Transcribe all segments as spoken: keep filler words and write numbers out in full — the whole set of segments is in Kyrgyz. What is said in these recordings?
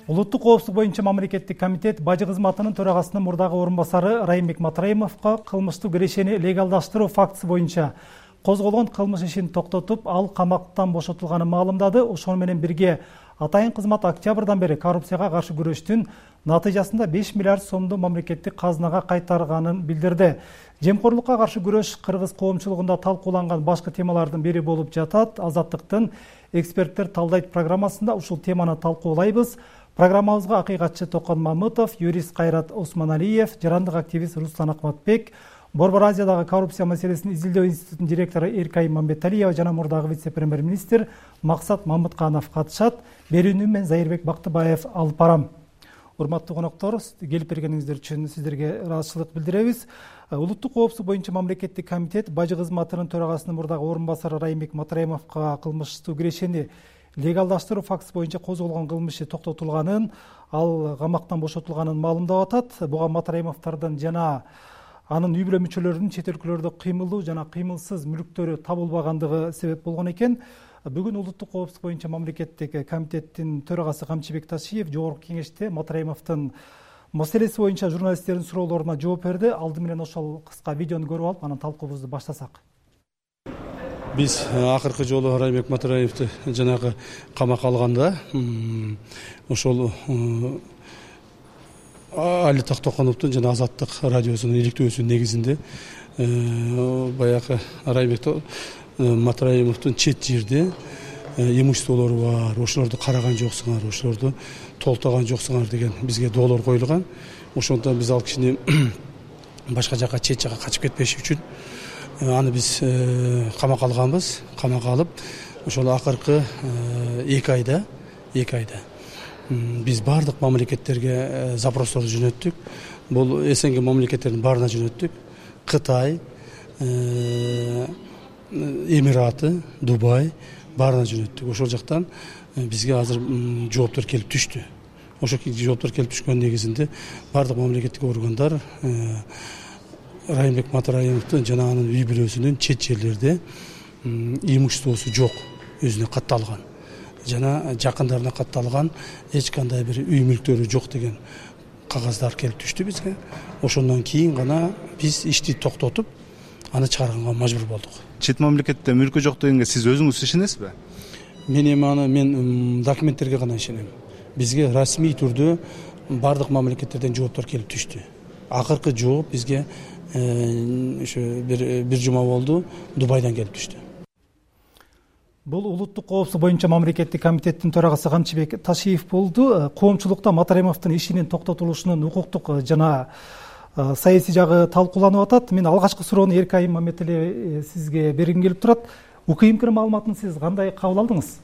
Улуттук коопсуздук боюнча мамлекеттик комитет бажы кызматынын төрагасынын мурдагы орун басары Райымбек Матраимовго кылмыштуу кирешени легалдаштыруу фактысы боюнча козголгон кылмыш ишин токтотуп, ал камактан бошотулганын маалымдады. Ошону менен бирге атайын кызмат октябрдан бери коррупцияга каршы күрөштүн натыйжасында беш миллиард сомду мамлекеттик казынага кайтарганын билдирди. Жемкорлукка каршы күрөш кыргыз коомчулугунда талкууланган башкы темалардын бири болуп жатат. Азаттыктын эксперттер талдайт программасында ушул теманы талкуулайбыз. Программабызга акыйкатчы Токон Мамытов, юрист Кайрат Осмоналиев, жарандык активист Руслан Акматбек, Борбор Азиядагы коррупция маселесин изилдөө институтунун директору Эркай Мамбеталиева жана мурдагы вице-премьер-министр Максат Мамытканов катышат. Берүүнү мен Зайырбек Бактыбаев алып барам. Урматтуу коноктор, келип бергениңиздер үчүн сиздерге ыраазычылык билдиребиз. Улуттук коопсуздук боюнча мамлекеттик комитет бажы кызматынын төрагасынын мурдагы орун басары Райымбек Матраимовго кылмыштуу кирешени легалдаштыруу фактысы боюнча козголгон кылмышы токтотулганын, ал камактан бошотулганын маалымдап атат. Буга Матраимовдордун жана анын үй бүлө мүчөлөрүнүн чет өлкөлөрдө кыймылдуу жана кыймылсыз мүлктөрү табылбагандыгы себеп болгон экен. Бүгүн улуттук коопсуздук боюнча мамлекеттик комитеттин төрагасы Камчыбек Ташиев жогорку кеңеште Матраимовдун маселеси боюнча журналисттердин суроолоруна жооп берди. Алды менен ошол кыска видеону көрүп алып, анан талкуубузду баштасак. Биз акыркы жолу Райымбек Матраимовду жанагы камакка алганда ошол Али Тактоконовдун жана Азаттык радиосунун иликтөөсүнүн негизинде баягы Райымбек Матраимовдун чет жерде имуществолору бар, ошолорду караган жоксуңар, ошолорду толтогон жоксуңар деген бизге доолор коюлган. Ошондон биз ал кишини башка жака, чет жака качып кетпеш үчүн аны биз камакка алганбыз. Камакка алып, ошол акыркы эки айда, эки айда биз бардык мамлекеттерге запростор жөнөттүк. Бул СНГ мамлекеттердин баарына жөнөттүк. Кытай, Эмираты, Дубай баарына жөнөттүк. Ошол жактан бизге азыр жооптор келип түштү. Ошол жооптор келип түшкөн негизинде бардык мамлекеттик органдар Райымбек Матраимовдун жана анын үй бүлөсүнүн чет жерлерде имуществосу жок, өзүнө катталган жана жакындарына катталган эч кандай бир үй мүлктөрү жок деген кагаздар келип түштү бизге. Ошондон кийин гана биз ишти токтотуп, аны чыгарганга мажбур болдук. Чет мамлекетте мүлкү жок дегенге сиз өзүңүз ишенесизби? Мен эми аны мен документтерге гана ишенем. Бизге расмий түрдө бардык мамлекеттерден жооптор келип түштү. Акыркы жооп бизге ошо бир бир жума болду, Дубайдан келип түштү. Бул улуттук коопсуздук боюнча мамлекеттик комитеттин төрагасы Камчыбек Ташиев болду. Коомчулукта Матраимовдун ишинин токтотулушунун укуктук жана саясий жагы талкууланып атат. Мен алгачкы суроону Эркай Мамбеталиев сизге бергим келип турат. УКМК маалыматын сиз кандай кабыл алдыңыз?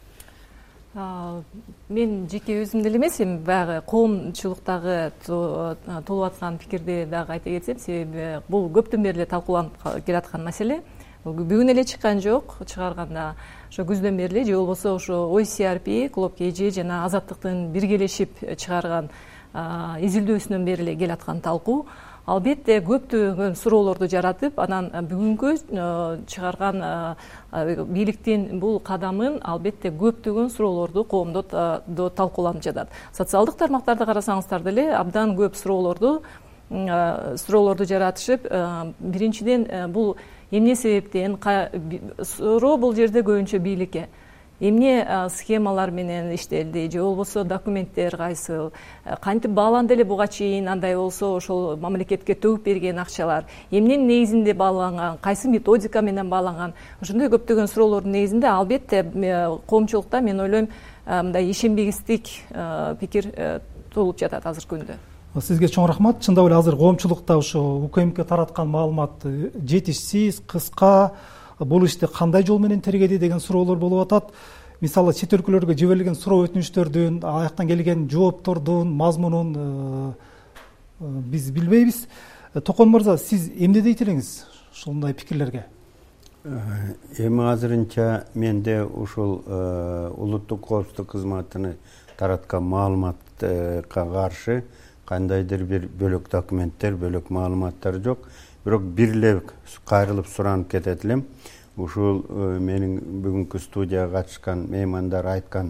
Мен жеке өзүм деле эмес, эми баягы коомчулуктагы толуп аткан пикирди дагы айта кетсем, себеби бул көптөн бери эле талкууланып келаткан маселе. Бүгүн эле чыккан жок, чыгарганда ошо күздөн бери эле, же болбосо ошо о си ар пи, Клуб КЖ жана Азаттыктын биргелешип чыгарган изилдөөсүнөн бери эле келаткан талкуу. Албетте көптөгөн суроолорду жаратып, анан бүгүнкү чыгарган бийликтин бул кадамын албетте көптөгөн суроолорду коомдо талкууланып жатат. Социалдык тармактарды карасаңыздар деле абдан көп суроолорду суроолорду жаратышып, биринчиден бул эмне себептен суроо бул жерде көбүнчө бийликке эмне схемалар менен иштелди, же болбосо документтер кайсыл, кантип бааланды эле буга чейин, андай болсо ошол мамлекетке төгүп берген акчалар эмненин негизинде бааланган, кайсы методика менен бааланган, ошондой көптөгөн суроолордун негизинде албетте коомчулукта мен ойлойм мындай ишенбестик пикир туулуп жатат азыркы күндө. Сизге чоң рахмат. Чындап эле азыр коомчулукта ошо УКМК тараткан маалымат жетишсиз, кыска, бул ишти кандай жол менен тергеди деген суроолор болуп атат. Мисалы чет өлкөлөргө жиберилген суроо өтүнүчтөрдүн, аяктан келген жооптордун мазмунун биз билбейбиз. Токон мырза, сиз эмне дейт элеңиз ушундай пикирлерге? Эми азырынча менде ушул улуттук коопсуздук кызматыны тараткан маалыматка каршы кандайдыр бир бөлөк документтер, бөлөк маалыматтар жок. Бирок бир эле кайрылып суранып кетет элем. Ушул менин бүгүнкү студияга катышкан меймандар айткан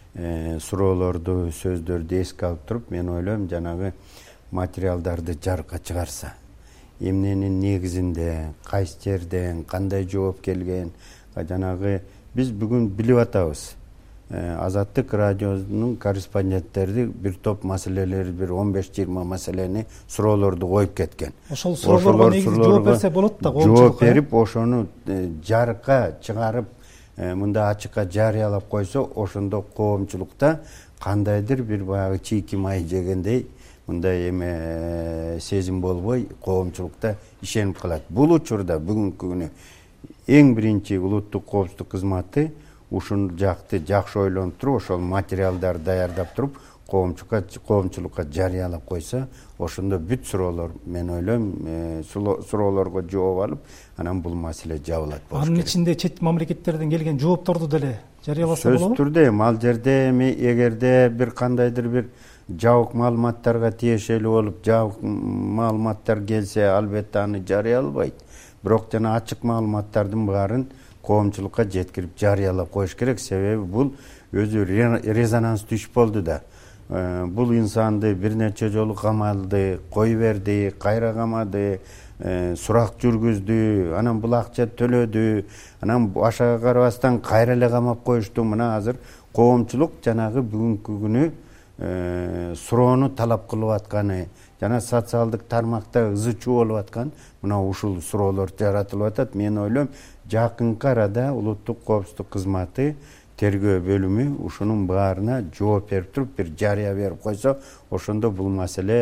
суроолорду, сөздөрдү эске алып туруп, мен ойлойм жанагы материалдарды жарыкка чыгарса, эмненин негизинде, кайсы жерден, кандай жооп келген, жанагы биз бүгүн билип атабыз. Азаттык радионун корреспонденттери бир топ маселелер, бир он беш жыйырма маселени, суроолорду коюп кеткен. Ошол суроолорго негизи жооп берсе болот да, жооп берип, ошону жарыкка чыгарып, мында ачыкка жарыялап койсо, ошондо коомчулукта кандайдыр бир баягы чийки май жегендей мындай эме сезим болбой, коомчулукта ишенип калат. Бул учурда бүгүнкү күнү эң биринчи улуттук коопсуздук кызматы ушул жакты жакшы ойлонуп туруп, ошол материалдарды даярдап туруп, коомчулукка коомчулукка жарыялап койсо, ошондо бүт суроолор, мен ойлойм, суроолорго жооп алып, анан бул маселе жабылат болуш керек. Анын ичинде чет мамлекеттерден келген жоопторду деле жарыяласа болобу? Сөз түрдө, ал жерде эми эгерде бир кандайдыр бир жабык маалыматтарга тиешелүү болуп, жабык маалыматтар келсе, албетте аны жарыялабайт. Бирок жана ачык маалыматтардын баарын коомчулукка жеткирип жарыялап коюш керек. Себеби бул өзү резонанс түшүп болду да. Бул инсанды бир нече жолу камалды, кой берди, кайра камады, сурак жүргүздү, анан бул акча төлөдү, анан ашага карабастан кайра эле камап коюшту. Мына азыр коомчулук жанагы бүгүнкү күнү суроону талап кылып атканы, жана социалдык тармакта ызы чуу болуп аткан мына ушул суроолор жаратылып атат. Мен ойлойм, жакынкы арада улуттук коопсуздук кызматы тергөө бөлүмү ушунун баарына жооп берип туруп, бир жарыя берип койсо, ошондо бул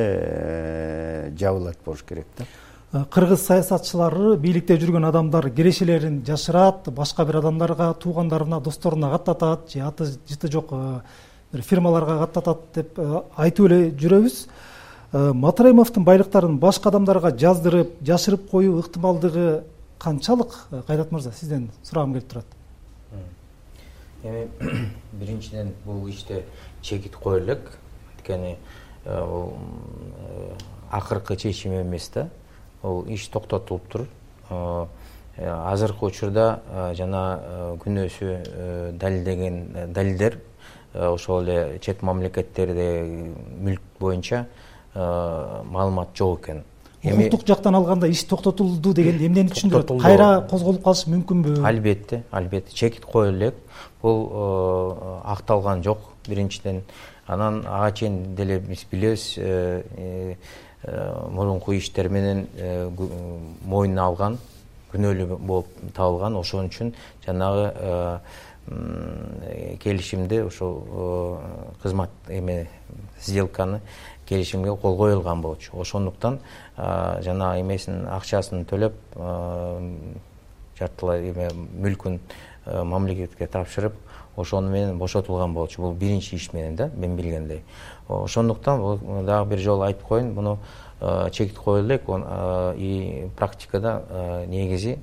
маселе жабылат болуш керек да. Кыргыз саясатчылары, бийликте жүргөн адамдар кирешелерин жашырат, башка бир адамдарга, туугандарына, досторуна каттатат, же аты жыты жок бир фирмаларга каттатат деп айтып эле жүрөбүз. Матраимовдун байлыктарын башка адамдарга жаздырып, жашырып коюу ыктымалдыгы канчалык? Кайрат мырза, сизден сурагым келип турат. Эми биринчиден бул иште чекит коюу элек, анткени бул акыркы чечим эмес да. Ол иш токтотулуптур. Азыркы учурда жана күнөөсү далилдеген далилдер ошол эле чет мамлекеттерде мүлк боюнча маалымат жок экен. Укуктук жактан алганда иш токтотулду деген эмнени түшүндүрөт? Кайра козголуп калыш мүмкүнбү? Албетте, албетте чекит коюу элек. Бул акталган жок биринчиден. Анан ага чейин деле биз билебиз, мурунку иштер менен мойнуна алган, күнөөлүү болуп табылган. Ошон үчүн жанагы келишимди, ошол кызмат эме сделканы келишимге кол коюлган болчу. Ошондуктан жана эмесин акчасын төлөп, жартылай эме мүлкүн мамлекетке тапшырып, ошону менен бошотулган болчу. Бул биринчи иш менен да, мен билгендей. Ошондуктан бул дагы бир жолу айтып коеюн, муну чекит коюу элек. И практикада негизи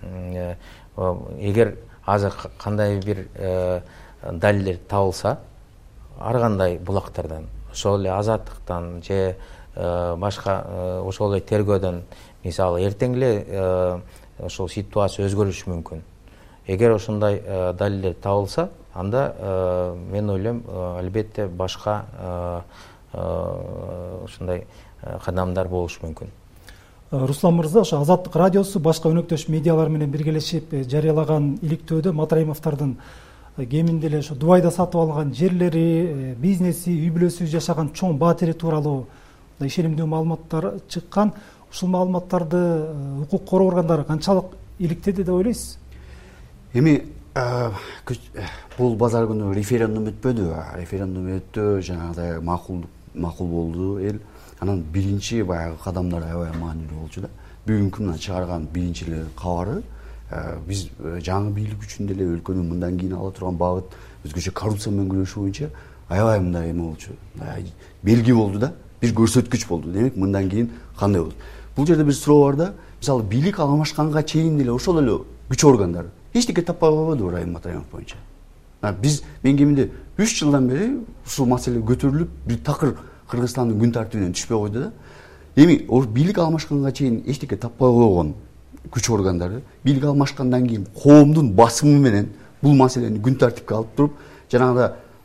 эгер азыр кандай бир далилдер табылса, ар кандай булактардан, ошол эле Азаттыктан же башка ошол эле тергөөдөн, мисалы эртең эле ошол ситуация өзгөрүшү мүмкүн. Эгер ошондой далилдер табылса, анда мен ойлойм, албетте башка ошондой кадамдар болушу мүмкүн. Руслан мырза, ошо Азаттык радиосу башка өнөктөш медиалар менен биргелешип жарыялаган иликтөөдө Матраимовдордун кеминде эле ошо Дубайда сатып алган жерлери, бизнеси, үй бүлөсү жашаган чоң баатири тууралуу ишенимдүү маалыматтар чыккан. Ушул маалыматтарды укук короо органдары канчалык иликтеди деп ойлойсуз? Эми бул базар күнү референдум өтпөдү. Референдум өттү, жанагыдай макул макул болду эл. Анан биринчи баягы кадамдар аябай маанилүү болчу да. Бүгүнкү мына чыгарган биринчи эле кабары биз жаңы бийлик үчүн деле өлкөнүн мындан кийин ала турган багыт, өзгөчө коррупция менен күрөшүү боюнча аябай мындай эме болчу. Белги болду да, бир көрсөткүч болду. Демек, мындан кийин кандай болот? Бул жерде бир суроо бар да. Мисалы, бийлик алмашканга чейин деле ошол эле күч органдары эчтеке таппай койбоду Райым Матраимов боюнча. Биз мен кеминде үч жылдан бери ушул маселе көтөрүлүп, бир такыр Кыргызстандын күн тартибинен түшпөй койду да. Эми бийлик алмашканга чейин эчтеке таппай койгон күч органдары бийлик алмашкандан кийин коомдун басымы менен бул маселени күн тартипке алып туруп, жанагыда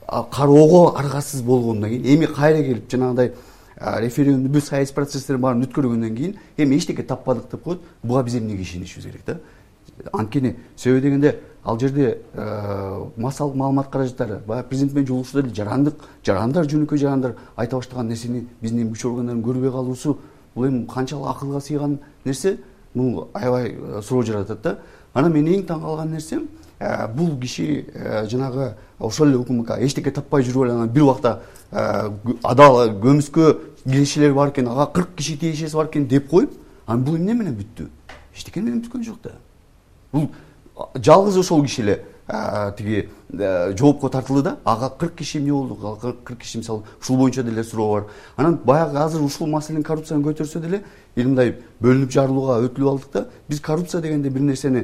кароого аргасыз болгондон кийин эми кайра келип жанагындай референдум бүт саясий процесстердин баарын өткөргөндөн кийин эми эчтеке таппадык деп коет. Буга биз эмнеге ишенишибиз керек да? Анткени себеби дегенде ал жерде массалык маалымат каражаттары баягы президент менен жолугушууда эле жарандык жарандар жөнөкөй жарандар айта баштаган нерсени биздин эми күч органдарын көрбөй калуусу бул эми канчалык акылга сыйган нерсе, бул аябай суроо жаратат да. Анан мен эң таң калган нерсем бул киши жанагы ошол эле укмк эчтеке таппай жүрүп эле анан бир убакта адал көмүскө киришелер бар экен, ага кырк киши тиешеси бар экен деп коюп, анан бул эмне менен бүттү? Эчтеке менен бүткөн жок да. Бул жалгыз ошол киши эле тиги жоопко тартылды да, ага кырк киши эмне болду? кырк киши мисалы ушул боюнча деле суроо бар. Анан баягы азыр ушул маселенин коррупцияны көтөрсө деле мындай бөлүнүп жарылууга өтүлүп алдык да. Биз коррупция дегенде бир нерсени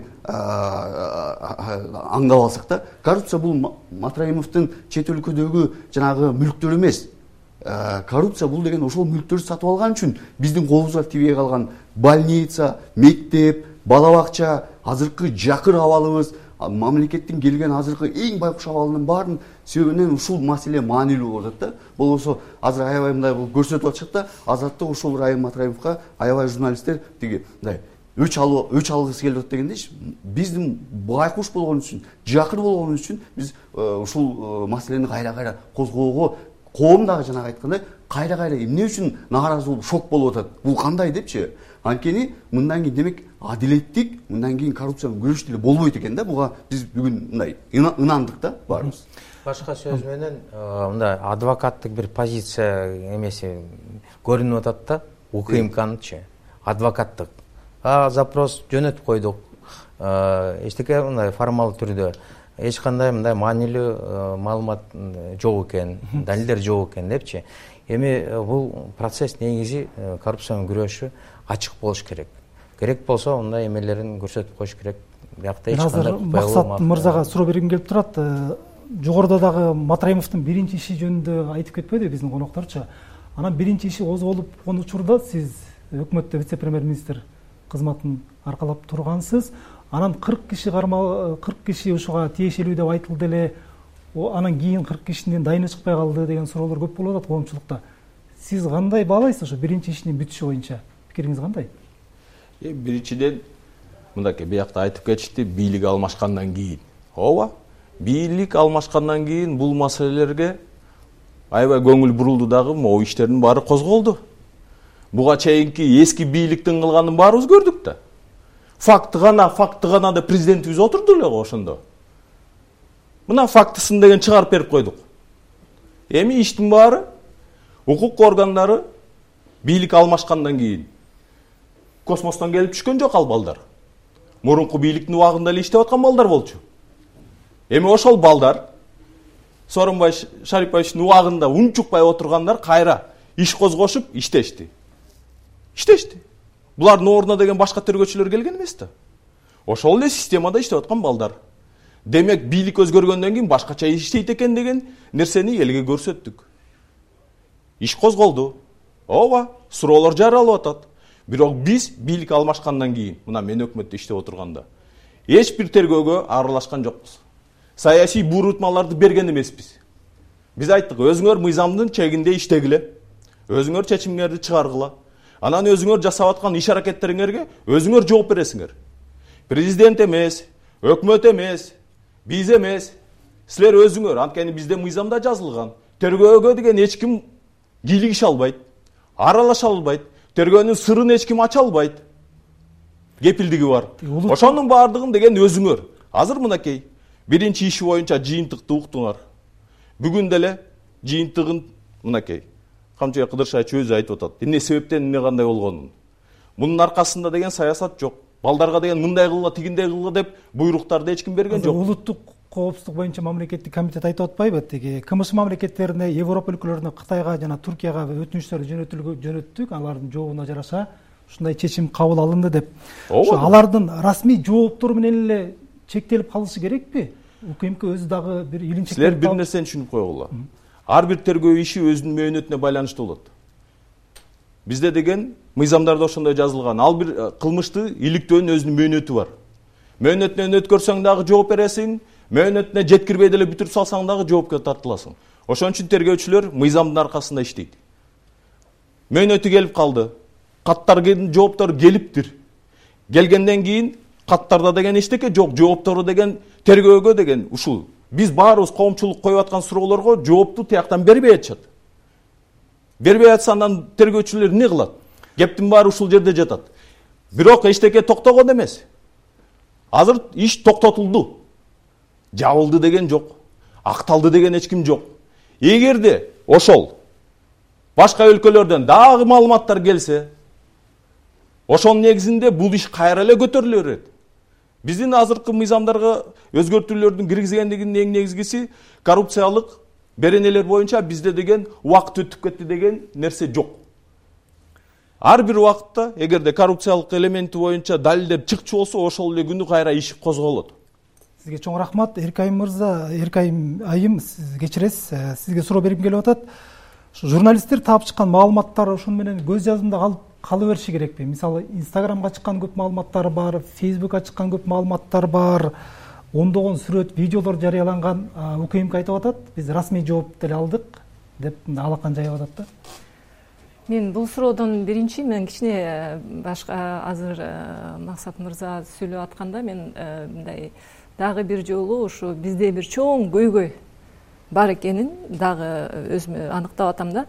аңдап алсак да, коррупция бул Матраимовдун чет өлкөдөгү жанагы мүлктөр эмес. Коррупция бул деген ошол мүлктөрдү сатып алган үчүн биздин колубузга тибей калган больница, мектеп, бала бакча, азыркы жакыр абалыбыз, мамлекеттин келген азыркы эң байкуш абалынын баарын себебинен ушул маселе маанилүү болуп атат да. Болбосо азыр аябай мындай бул көрсөтүп атышат да, Азаттык ушул Райым Матраимовго аябай журналисттер тиги мындай өч алуу өч алгысы келип атат дегендейчи. Биздин байкуш болгон үчүн, жакыр болгон үчүн биз ушул маселени кайра-кайра козгоого, коом дагы жанагы айткандай кайра-кайра эмне үчүн нааразы болуп шок болуп атат? Бул кандай депчи? Анткени мындан кийин демек адилеттик, мындан кийин коррупция менен күрөш деле болбойт экен да. Буга биз бүгүн мындай ынандык да баарыбыз. Башка сөз менен мындай адвокаттык бир позиция эмеси көрүнүп атат да. УКМКнычы адвокаттык запрос жөнөтүп койдук. Эчтеке мындай формалдуу түрдө эч кандай мындай маанилүү маалымат жок экен, далилдер жок экен депчи. Эми бул процесс негизи коррупция менен күрөшү ачык болуш керек. Керек болсо мындай эмелерин көрсөтүп коюш керек. Биякта эч кандай Максат мырзага суроо бергим келип турат. Жогоруда дагы Матраимовдун биринчи иши жөнүндө айтып кетпеди биздин конокторчу. Анан биринчи иши козголуп учурда сиз өкмөттө вице-премьер-министр кызматын аркалап тургансыз. Анан кырк киши кармал кырк киши ушуга тиешелүү деп айтылды эле. Анан кийин кырк кишинин дайыны чыкпай калды деген суроолор көп болуп атат коомчулукта. Сиз кандай баалайсыз ошо биринчи ишинин бүтүшү боюнча? Пикириңиз кандай? Э биринчиден мындайке биякта айтып кетишти, бийлик алмашкандан кийин. Ооба, бийлик алмашкандан кийин бул маселелерге аябай көңүл бурулду дагы, могу иштердин баары козголду. Буга чейинки эски бийликтин кылганын баарыбыз көрдүк да. Факты гана, факты гана да президентибиз отурду эле го ошондо. Мына фактысын деген чыгарып берип койдук. Эми иштин баары укук органдары бийлик алмашкандан кийин космостон келип түшкөн жок ал балдар. Мурунку бийликтин убагында эле иштеп аткан балдар болчу. Эми ошол балдар Сооронбай Шариповичтин убагында унчукпай отургандар кайра иш козгошуп иштешти. Иштешти. Булардын ордуна деген башка тергөөчүлөр келген эмес да. Ошол эле системада иштеп аткан балдар. Демек бийлик өзгөргөндөн кийин башкача иштейт экен деген нерсени элге көрсөттүк. Иш козголду. Ооба, суроолор жаралып атат. Бирок биз бийлик алмашкандан кийин, мына мен өкмөттө иштеп отурганда, эч бир тергөөгө аралашкан жокпуз. Саясий буйрутмаларды берген эмеспиз. Биз айттык, өзүңөр мыйзамдын чегинде иштегиле, өзүңөр чечимиңерди чыгаргыла. Анан өзүңөр жасап аткан иш аракеттериңерге өзүңөр жооп бересиңер. Президент эмес, өкмөт эмес, биз эмес, силер өзүңөр, анткени бизде мыйзамда жазылган. Тергөөгө деген эч ким кийлигише албайт, аралаша албайт, тергөөнүн сырын эч ким ача албайт. Кепилдиги бар. Ошонун баардыгын деген өзүңөр. Азыр мынакей биринчи иши боюнча жыйынтыкты уктуңар. Бүгүн деле жыйынтыгын мынакей Камчыбек Кыдыршайчы өзү айтып атат. Эмне себептен эмне кандай болгонун. Мунун аркасында деген саясат жок. Балдарга деген мындай кылгыла, тигиндей кылгыла деп буйруктарды эч ким берген жок. Улуттук коопсуздук боюнча мамлекеттик комитет айтып атпайбы? Тиги КМШ мамлекеттерине, Европа өлкөлөрүнө, Кытайга жана Туркияга өтүнүчтөрдү жөнөттүк, алардын жообуна жараша ушундай чечим кабыл алынды деп. Ошо алардын расмий жооптору менен эле чектелип калышы керекпи? УКМК өзү дагы бир илинчек. Силер бир нерсени түшүнүп койгула. Ар бир тергөө иши өзүнүн мөөнөтүнө байланыштуу болот. Бизде деген мыйзамдарда ошондой жазылган. Ал бир кылмышты иликтөөнүн өзүнүн мөөнөтү бар. Мөөнөтүнөн өткөрсөң дагы жооп бересиң, мөөнөтүнө жеткирбей деле бүтүрүп салсаң дагы жоопко тартыласың. Ошон үчүн тергөөчүлөр мыйзамдын аркасында иштейт. Мөөнөтү келип калды. Каттардын жооптору келиптир. Келгенден кийин каттарда деген эчтеке жок, жооптору деген тергөөгө деген ушул. Биз баарыбыз коомчулук коюп аткан суроолорго жоопту тияктан бербей атышат. Бербей атса андан тергөөчүлөр эмне кылат? Кептин баары ушул жерде жатат. Бирок эчтеке токтогон эмес. Азыр иш токтотулду. Жабылды деген жок. Акталды деген эч ким жок. Эгерде ошол башка өлкөлөрдөн дагы маалыматтар келсе, ошонун негизинде бул иш кайра эле көтөрүлө берет. Биздин азыркы мыйзамдарга өзгөртүүлөрдүн киргизгендигинин эң негизгиси коррупциялык беренелер боюнча бизде деген убакыт өтүп кетти деген нерсе жок. Ар бир убакытта эгерде коррупциялык элементи боюнча далилдер чыкчу болсо, ошол эле күнү кайра иш козголот. Сизге чоң рахмат. Эркайым мырза, Эркайым айым, сиз кечиресиз. Сизге суроо бергим келип атат. Журналисттер таап чыккан маалыматтар ошон менен көз жазымда калып кала бериши керекпи? Мисалы, Инстаграмга чыккан көп маалыматтар бар, Фейсбукка чыккан көп маалыматтар бар, ондогон сүрөт, видеолор жарыяланган. УКМК айтып атат, биз расмий жооп деле алдык деп алакан жайып атат да. Мен бул суроодон биринчи мен кичине башка азыр Максат мырза сүйлөп атканда мен мындай дагы бир жолу ушу бизде бир чоң көйгөй бар экенин дагы өзүмө аныктап атам да.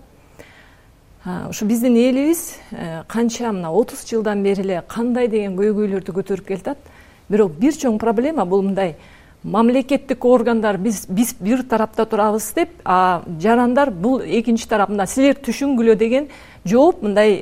Ушу биздин элибиз канча мына отуз жылдан бери эле кандай деген көйгөйлөрдү көтөрүп келатат. Бирок бир чоң проблема бул мындай: мамлекеттик органдар биз биз бир тарапта турабыз деп, а жарандар бул экинчи тарапында силер түшүнгүлө деген жооп мындай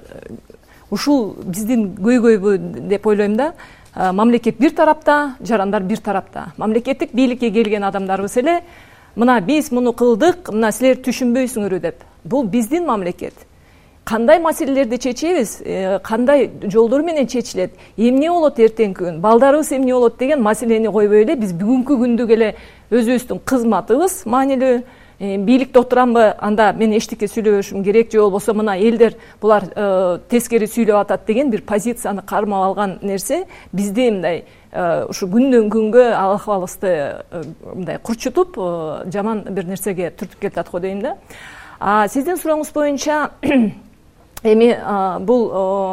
ушул биздин көйгөйбү деп ойлойм да. Мамлекет бир тарапта, жарандар бир тарапта. Мамлекеттик бийликке келген адамдарыбыз эле мына биз муну кылдык, мына силер түшүнбөйсүңөр деп. Бул биздин мамлекет. Кандай маселелерди чечебиз, кандай жолдор менен чечилет, эмне болот эртеңки күн, балдарыбыз эмне болот деген маселени койбой эле биз бүгүнкү күндү эле өзүбүздүн кызматыбыз маанилүү, бийликте отурамбы, анда мен эчтеке сүйлөбөшүм керек, же болбосо мына элдер булар тескери сүйлөп атат деген бир позицияны кармап алган нерсе бизде мындай ушу күндөн күнгө ахыбалыбызды мындай курчутуп жаман бир нерсеге түртүп келатат го дейм да. А сиздин сурооңуз боюнча эми бул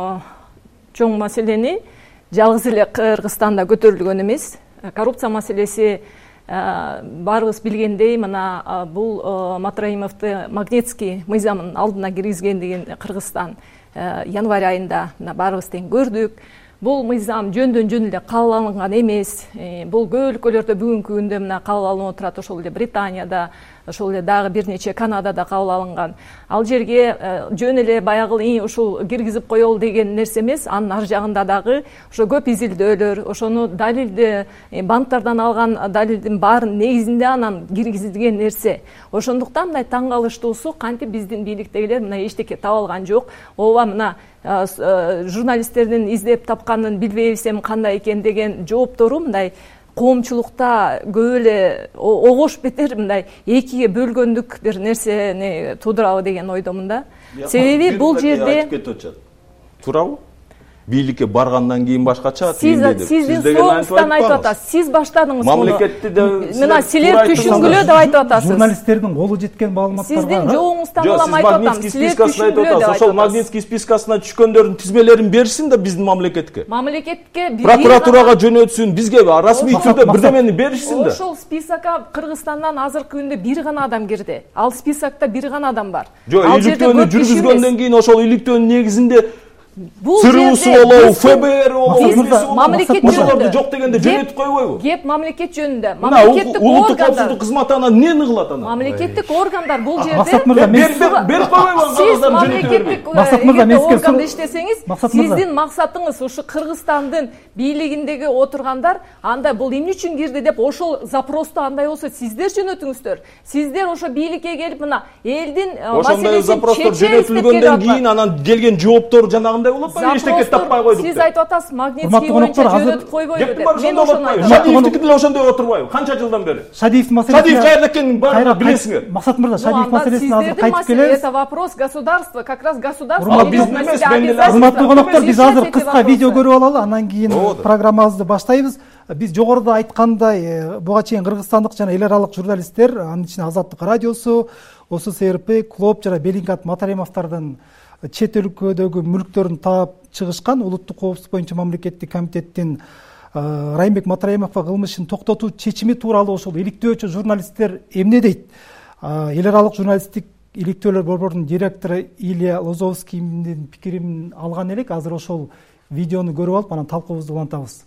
чоң маселени жалгыз эле Кыргызстанда көтөрүлгөн эмес. Коррупция маселеси баарыбыз билгендей, мына бул Матраимовду Магнитский мыйзамынын алдына киргизгендигин Кыргызстан январь айында баарыбыз тең көрдүк. Бул мыйзам жөндөн жөн эле кабыл алынган эмес. Бул көп өлкөлөрдө бүгүнкү күндө мына кабыл алынып турат, ошол эле Британияда, ошол эле дагы бир нече Канадада кабыл алынган. Ал жерге жөн эле баягы ушул киргизип коелу деген нерсе эмес, анын ар жагында дагы ошо көп изилдөөлөр, ошону далилди банктардан алган далилдин баарын негизинде анан киргизилген нерсе. Ошондуктан мындай таң калыштуусу, кантип биздин бийликтегилер мына эчтеке таба алган жок. Ооба мына журналисттердин издеп тапканын билбейбиз эми кандай экен деген жооптору мындай коомчулукта көп эле огош бетер мындай экиге бөлгөндүк бир нерсени туудурабы деген ойдомун да. Себеби бул жерде туурабы? Бийликке баргандан кийин башкача тиин деди. Сиздин соңуңуздан айтып атасыз. Сиз баштадыңыз муну. Мамлекетти да мына силер түшүнгүлө деп айтып атасыз. Журналисттердин колу жеткен маалыматтарга. Сиздин жоогуңуздан улам айтып атам. Силер түшүнгүлө деп айтып атасыз. Ошол Магнитский спискасына түшкөндөрдүн тизмелерин берсин да биздин мамлекетке. Мамлекетке прокуратурага жөнөтсүн, бизге расмий түрдө бирдемени беришсин да. Ошол списокко Кыргызстандан азыркы күндө бир гана адам кирди. Ал списокто бир гана адам бар. Ал иликтөөнү жүргүзгөндөн кийин ошол иликтөөнүн негизинде ЦРУсу болобу, ФБР болобу, мамлекет жөнүндө жок дегенде жөнөтүп койбойбу? Кеп мамлекет жөнүндө. Мамлекеттик улуттук коопсуздук кызматы анан эмнени кылат анан? Мамлекеттик органдар бул жерде Максат мырза, берип койбойбу кагаздан сиз мамлекеттик органда иштесеңиз, сиздин максатыңыз ушу Кыргызстандын бийлигиндеги отургандар анда бул эмне үчүн кирди деп ошол запросту андай болсо сиздер жөнөтүңүздөр. Сиздер ошо бийликке келип мына элдин маселесин чечебиз деп келип атат. Ошондой запростор жөнөтүлгөндөн кийин анан келген жооптор жанагындай андай болуп атпайбы, эчтеке таппай койдук. Сиз айтып атасыз, Магнитский Урматтуу боюнча коноктор, азыр- жөнөтүп койбойбу Кептин деп. бар Мен ошондой ошону болуп атпайбы. айтам. Шадиевдики деле ошондой отурбайбы? Канча жылдан бери? Шадиев маселесине Шадиев кайерде экенин баарын кайра билесиңер. Максат мырза, Ну, Шадиев анда маселесине азыр сиздердин кайтып маселе, келебиз. это вопрос государства, как раз государство. Урматтуу- ведет биздин на эмес, себя мен деле обязательства. Урматтуу коноктор, биз азыр Решать эти кыска вопросы. видео көрүп алалы, анан кийин Болду. программабызды баштайбыз. Биз жогоруда айткандай, э, буга чейин кыргызстандык жана эл аралык журналисттер, анын ичинде Азаттык радиосу, О С С Р П, Клоп жана Белингат Матаремовдордун чет өлкөдөгү мүлктөрүн таап чыгышкан. Улуттук коопсуздук боюнча мамлекеттик комитеттин э, Райымбек Матраимовго кылмышын токтотуу чечими тууралуу ошол иликтөөчү журналисттер эмне дейт? Э, Эл аралык журналисттик иликтөөлөр борборунун директору Илья Лозовскийдин пикирин алган элек. Азыр ошол видеону көрүп алып, анан талкуубузду улантабыз.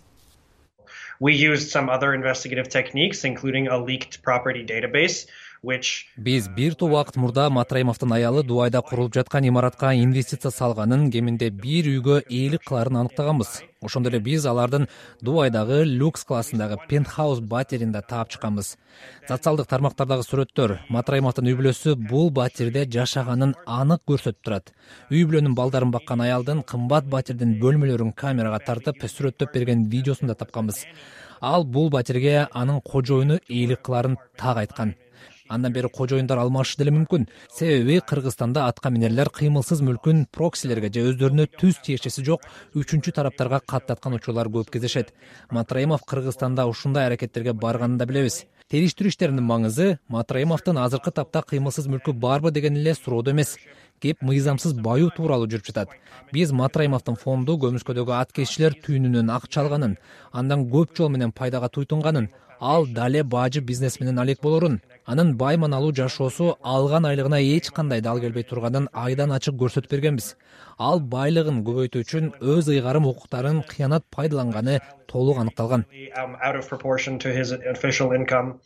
We used some other investigative techniques, including a leaked property database, which Биз бир топ убакыт мурда Матраимовдун аялы Дубайда курулуп жаткан имаратка инвестиция салганын, кеминде бир үйгө ээлик кыларын аныктаганбыз. Ошондой эле биз алардын Дубайдагы люкс классындагы пентхаус батирин да таап чыкканбыз. Социалдык тармактардагы сүрөттөр Матраимовдун үй бүлөсү бул батирде жашаганын анык көрсөтүп турат. Үй бүлөнүн балдарын баккан аялдын кымбат батирдин бөлмөлөрүн камерага тартып сүрөттөп берген видеосун да тапканбыз. Ал бул батирге анын кожоюну ээлик кыларын так айткан. Андан бери кожоюндар алмашышы деле мүмкүн. Себеби Кыргызстанда атка минерлер кыймылсыз мүлкүн проксилерге же өздөрүнө түз тиешеси жок үчүнчү тараптарга каттаткан учурлар көп кездешет. Матраимов Кыргызстанда ушундай аракеттерге барганын да билебиз. Териштирүү иштеринин маңызы Матраимовдун азыркы тапта кыймылсыз мүлкү барбы деген эле суроодо эмес. Кеп мыйзамсыз баюу тууралуу жүрүп жатат. Биз Матраимовдун фонду көмүскөдөгү ат кесчилер түйүнүнөн акча алганын, андан көп жол менен пайдага туйтунганын, ал дале бажы бизнес менен алек болорун, анын байманалуу жашоосу алган айлыгына эч кандай дал келбей турганын айдан ачык көрсөтүп бергенбиз. Ал байлыгын көбөйтүү үчүн өз ыйгарым укуктарын кыянат пайдаланганы толук аныкталган. um, out of proportion to his official income.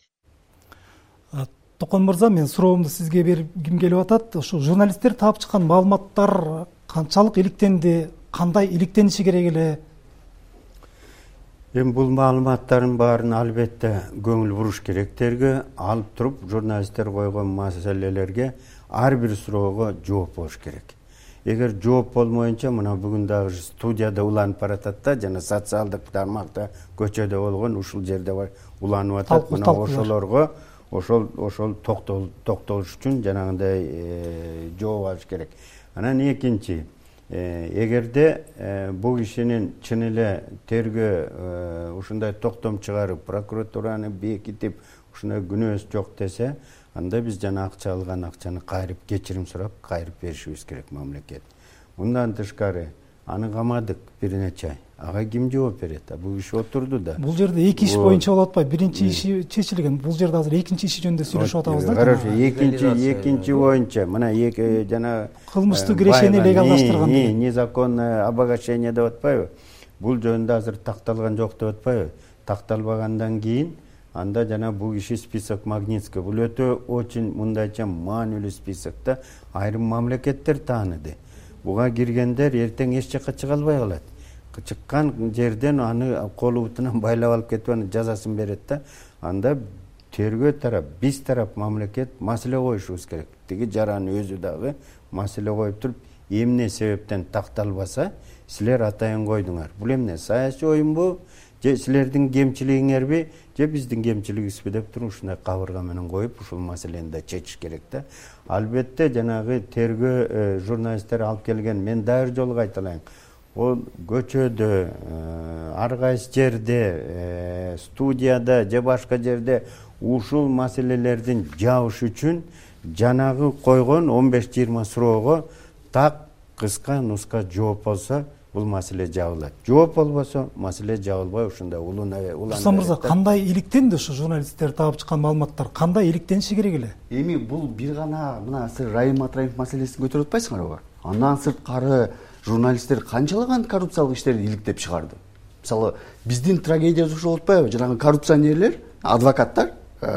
Токон мырза, мен суроомду сизге бергим келип атат. Ошо журналисттер таап чыккан маалыматтар канчалык иликтенди, кандай иликтениши керек эле? Эми бул маалыматтардын баарын албетте көңүл буруш керек. Терге алып туруп журналисттер койгон маселелерге ар бир суроого жооп болуш керек. Эгер жооп болмоюнча, мына бүгүн дагы студияда уланып баратат да, жана социалдык тармакта көчөдө болгон ушул жерде бар уланып атат. Мына ошолорго ошол ошол токтолуш үчүн жанагындай жооп алыш керек. Анан экинчи, эгерде бул кишинин чын эле тергөө ушундай токтом чыгарып, прокуратураны бекитип, ушундай күнөөсү жок десе, анда биз жана акча алган акчаны кайрып кечирим сурап, кайрып беришибиз керек мамлекет. Мындан тышкары аны камадык бир нече ай. Ага ким жооп берет? Бул иш отурду да. Бул жерде эки иш боюнча болуп атпайбы? Биринчи иши чечилген. Бул жерде азыр экинчи иши жөнүндө сүйлөшүп атабыз да. Хорошо, экинчи экинчи боюнча мына эки жана кылмыштык решение легалдаштырган. Незаконное обогащение деп атпайбы? Бул жөнүндө азыр такталган жок деп атпайбы? Такталбагандан кийин анда жана бул киши список Магнитский. Бул өтө очень мындайча маанилүү список да. Айрым мамлекеттер тааныды. Буга киргендер эртең эч жакка чыга албай калат. Чыккан жерден аны колу бутунан байлап алып кетип аны жазасын берет да. Анда тергөө тарап, биз тарап мамлекет маселе коюшубуз керек. Тиги жараны өзү дагы маселе коюп туруп, эмне себептен такталбаса, силер атайын койдуңар. Бул эмне саясий оюнбу? Же силердин кемчилигиңерби, же биздин кемчилигибизби деп туруп ушундай кабырга менен коюп, ушул маселени да чечиш керек да. Албетте жанагы тергөө журналисттер алып келген, мен дагы жолу кайталайын. Ол көчөдө, ар кайсы жерде, студияда же башка жерде ушул маселелердин жабыш үчүн жанагы койгон он беш жыйырма суроого так кыска нуска жооп болсо, бул маселе жабылат. Жооп болбосо, маселе жабылбай ушундай улана улана. Руслан мырза, кандай иликтенди ушу журналисттер таап чыккан маалыматтар? Кандай иликтениши керек эле? Эми бул бир гана мына сиз Райым Матраимов маселесин көтөрүп атпайсыңарбы? Андан сырткары журналисттер канчалаган коррупциялык иштерди иликтеп чыгарды. Мисалы, биздин трагедиябыз ошол болуп атпайбы? Жанагы коррупционерлер, адвокаттар,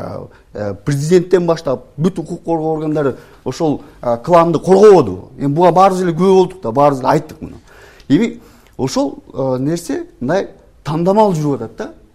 президенттен баштап бүт укук коргоо органдары ошол кланды коргободу. Эми буга баарыбыз эле күбө болдук да, баарыбыз айттык муну. Эми ошол нерсе мындай тандамал жүрүп атат да.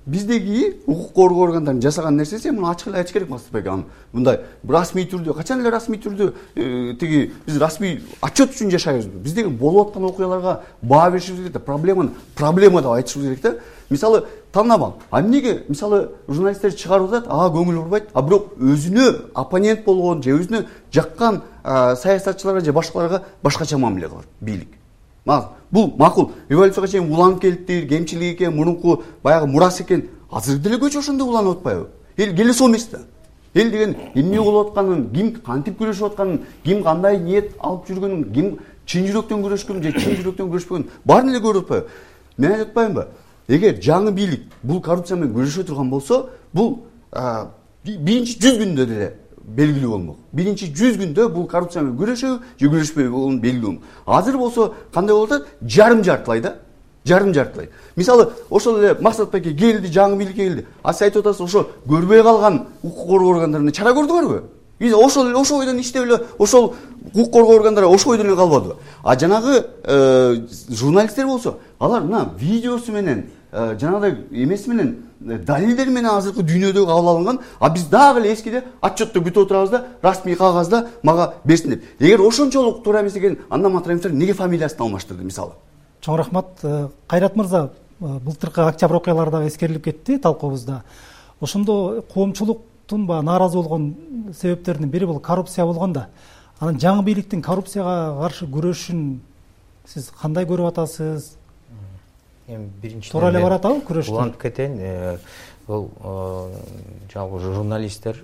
биздеги укук коргоо органдарын жасаган нерсеси муну ачык эле айтыш керек Мастырбек. Аны мындай расмий түрдө, качан эле расмий түрдө тиги биз расмий отчет үчүн жашайбыз. Биздеги болуп аткан окуяларга баа беришибиз керек да, проблеманы проблема деп айтышыбыз керек да. Мисалы танабаң. А эмнеге мисалы журналисттер чыгарып атат, ага көңүл бурбайт, а бирок өзүнө оппонент болгон же өзүнө жаккан саясатчыларга же башкаларга башкача мамиле кылат бийлик. Бул макул. Революцияга чейин уланып келиптир, кемчилик экен, мурунку баягы мурас экен. Азыр деле көчө ошондой уланып атпайбы? Эл келесо эмес да. Эл деген эмне болуп атканын, ким кантип күрөшүп атканын, ким кандай ниет алып жүргөнүн, ким чын жүрөктөн күрөшкөн же чын жүрөктөн күрөшпөгөн баарын эле көрүп атпайбы? Мен айтып атпаймынбы? Эгер жаңы бийлик бул коррупция менен күрөшө турган болсо, бул биринчи жүз күндө деле белгилүү болмок. Биринчи жүз күндө бул коррупция менен күрөшөбү же күрөшпөйбү болгон белгилүү болмок. Азыр болсо кандай болуп атат? Жарым жартылай да. Жарым жартылай. Мисалы, ошол эле Максатбекке келди, жаңы бийликке келди. А сиз айтып атасыз, ошо көрбөй калган укук коргоо органдарына чара көрдүңөрбү? Биз ошол эле ошол ойдон иштеп эле ошол укук коргоо органдары ошол ойдон эле калбадыбы? А жанагы журналисттер болсо, алар мына видеосу менен, жанагы эмеси менен, далилдер менен азыркы дүйнөдөгү кабыл алынган, а биз дагы эле эскиде отчетто күтүп отурабыз да, расмий кагазда мага берсин деп. Эгер ошончолук туура эмес экен, анда Матраимовдор неге фамилиясын алмаштырды мисалы? Чоң рахмат. Кайрат мырза, былтыркы октябрь окуялары дагы эскерилип кетти талкуубузда. Ошондо коомчулуктун ба нааразы болгон себептердин бири бул коррупция болгон да. Анан жаңы бийликтин коррупцияга каршы күрөшүн сиз кандай көрүп атасыз? Эми биринчи туура эле баратабы күрөштө? Улантып кетейин. Бул жалпы журналисттер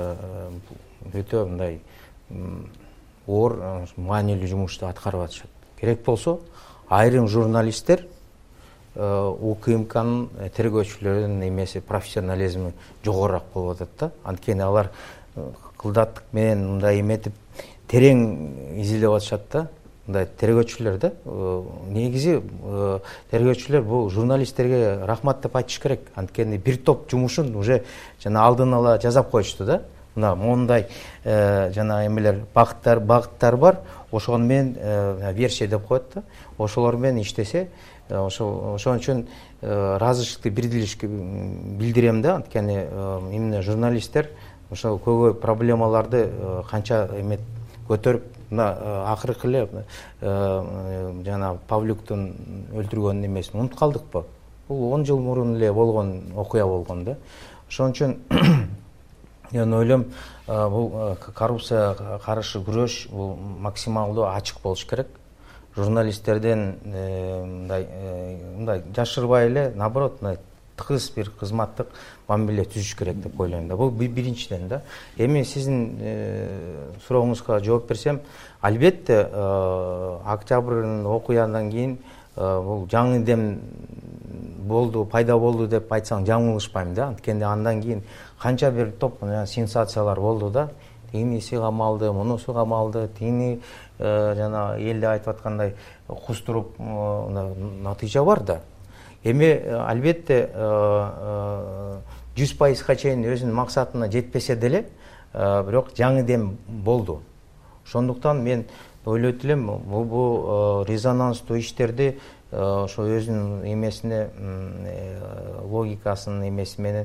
өтө мындай оор маанилүү жумушту аткарып атышат. Керек болсо, айрым журналисттер УКМКнын тергөөчүлөрүнүн эмеси профессионализми жогорураак болуп атат да. Анткени алар кылдаттык менен мындай эметип терең изилдеп атышат да. Мындай тергөөчүлөр да. Негизи тергөөчүлөр бул журналисттерге рахмат деп айтыш керек. Анткени бир топ жумушун уже жана алдын ала жасап койчу да. Мына мондай жана эмелер багыттар багыттар бар. Ошону менен версия деп коет да. Ошолор менен иштесе, ошол ошон үчүн ыраазычылыкты билдирем да. Анткени именно журналисттер ошол көбөй проблемаларды канча эмет көтөрүп, мына акыркы эле жана Павлюктун өлтүргөн эмесин унутуп калдыкпы? Бул он жыл мурун эле болгон окуя болгон да. Ошон үчүн мен ойлойм, бул коррупцияга каршы күрөш бул максималдуу ачык болуш керек. Журналисттерден мындай мындай жашырбай эле, наоборот, тыгыз бир кызматтык мамиле түзүш керек деп ойлойм да. Бул биринчиден да. Эми сиздин сурооңузга жооп берсем, албетте октябрдын окуядан кийин бул жаңы дем болду, пайда болду деп айтсаң жаңылышпайм да. Анткени андан кийин канча бир топ сенсациялар болду да. Тигиниси камалды, мунусу камалды, тигини жана элде айтып аткандай кустуруп натыйжа бар да. Эми албетте жүз пайызга чейин өзүнүн максатына жетпесе деле, бирок жаңы дем болду. Ошондуктан мен ойлойт элем, бул резонанстуу иштерди ошо өзүнүн эмесине, логикасынын эмеси менен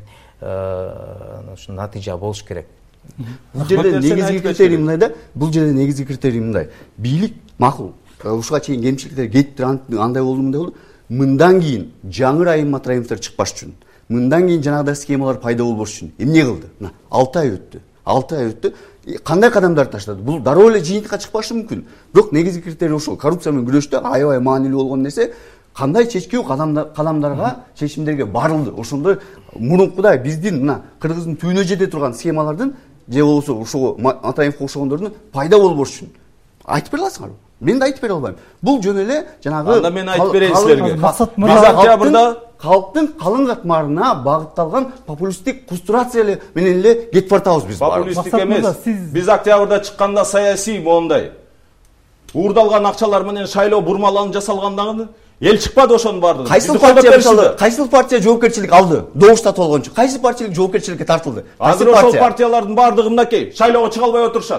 ошо натыйжа болуш керек. Бул жерде негизги критерий мындай да, бул жерде негизги критерий мындай. Бийлик макул, ушуга чейин кемчиликтер кетти, андай болду, мындай болду. Мындан кийин жаңы Райым Матраимовдор чыкпаш үчүн, мындан кийин жанагыдай схемалар пайда болбош үчүн эмне кылды? Мына алты ай өттү. алты ай өттү. Кандай кадамдар таштады? Бул дароо эле жыйынтыкка чыкпашы мүмкүн. Бирок негизги критерий ошол. Коррупция менен күрөштө аябай маанилүү болгон нерсе кандай чечкүү кадамдарга, чечимдерге барылды. Ошондой мурункудай биздин мына Кыргыздын түбүнө жете турган схемалардын же болбосо ошого Матраимовго окшогондордун пайда болбош үчүн айтып бере аласыңарбы? Мен да айтып бере албайм. Бул жөн эле жанагы анда мен айтып берейин силерге. Биз октябрда калктын калың катмарына багытталган популисттик кустурация менен эле кетип баратабыз биз. Популисттик эмес. Биз октябрда чыкканда саясий мондай уурдалган акчалар менен шайлоо бурмаланып жасалгандан эл чыкпады ошонун баардыгы. Кайсыл партия мисалы, кайсыл партия жоопкерчилик алды? Добуштат болгончу. Кайсы партиялык жоопкерчиликке тартылды? Азыр ошол партиялардын баардыгы мынакей шайлоого чыга албай отурушат.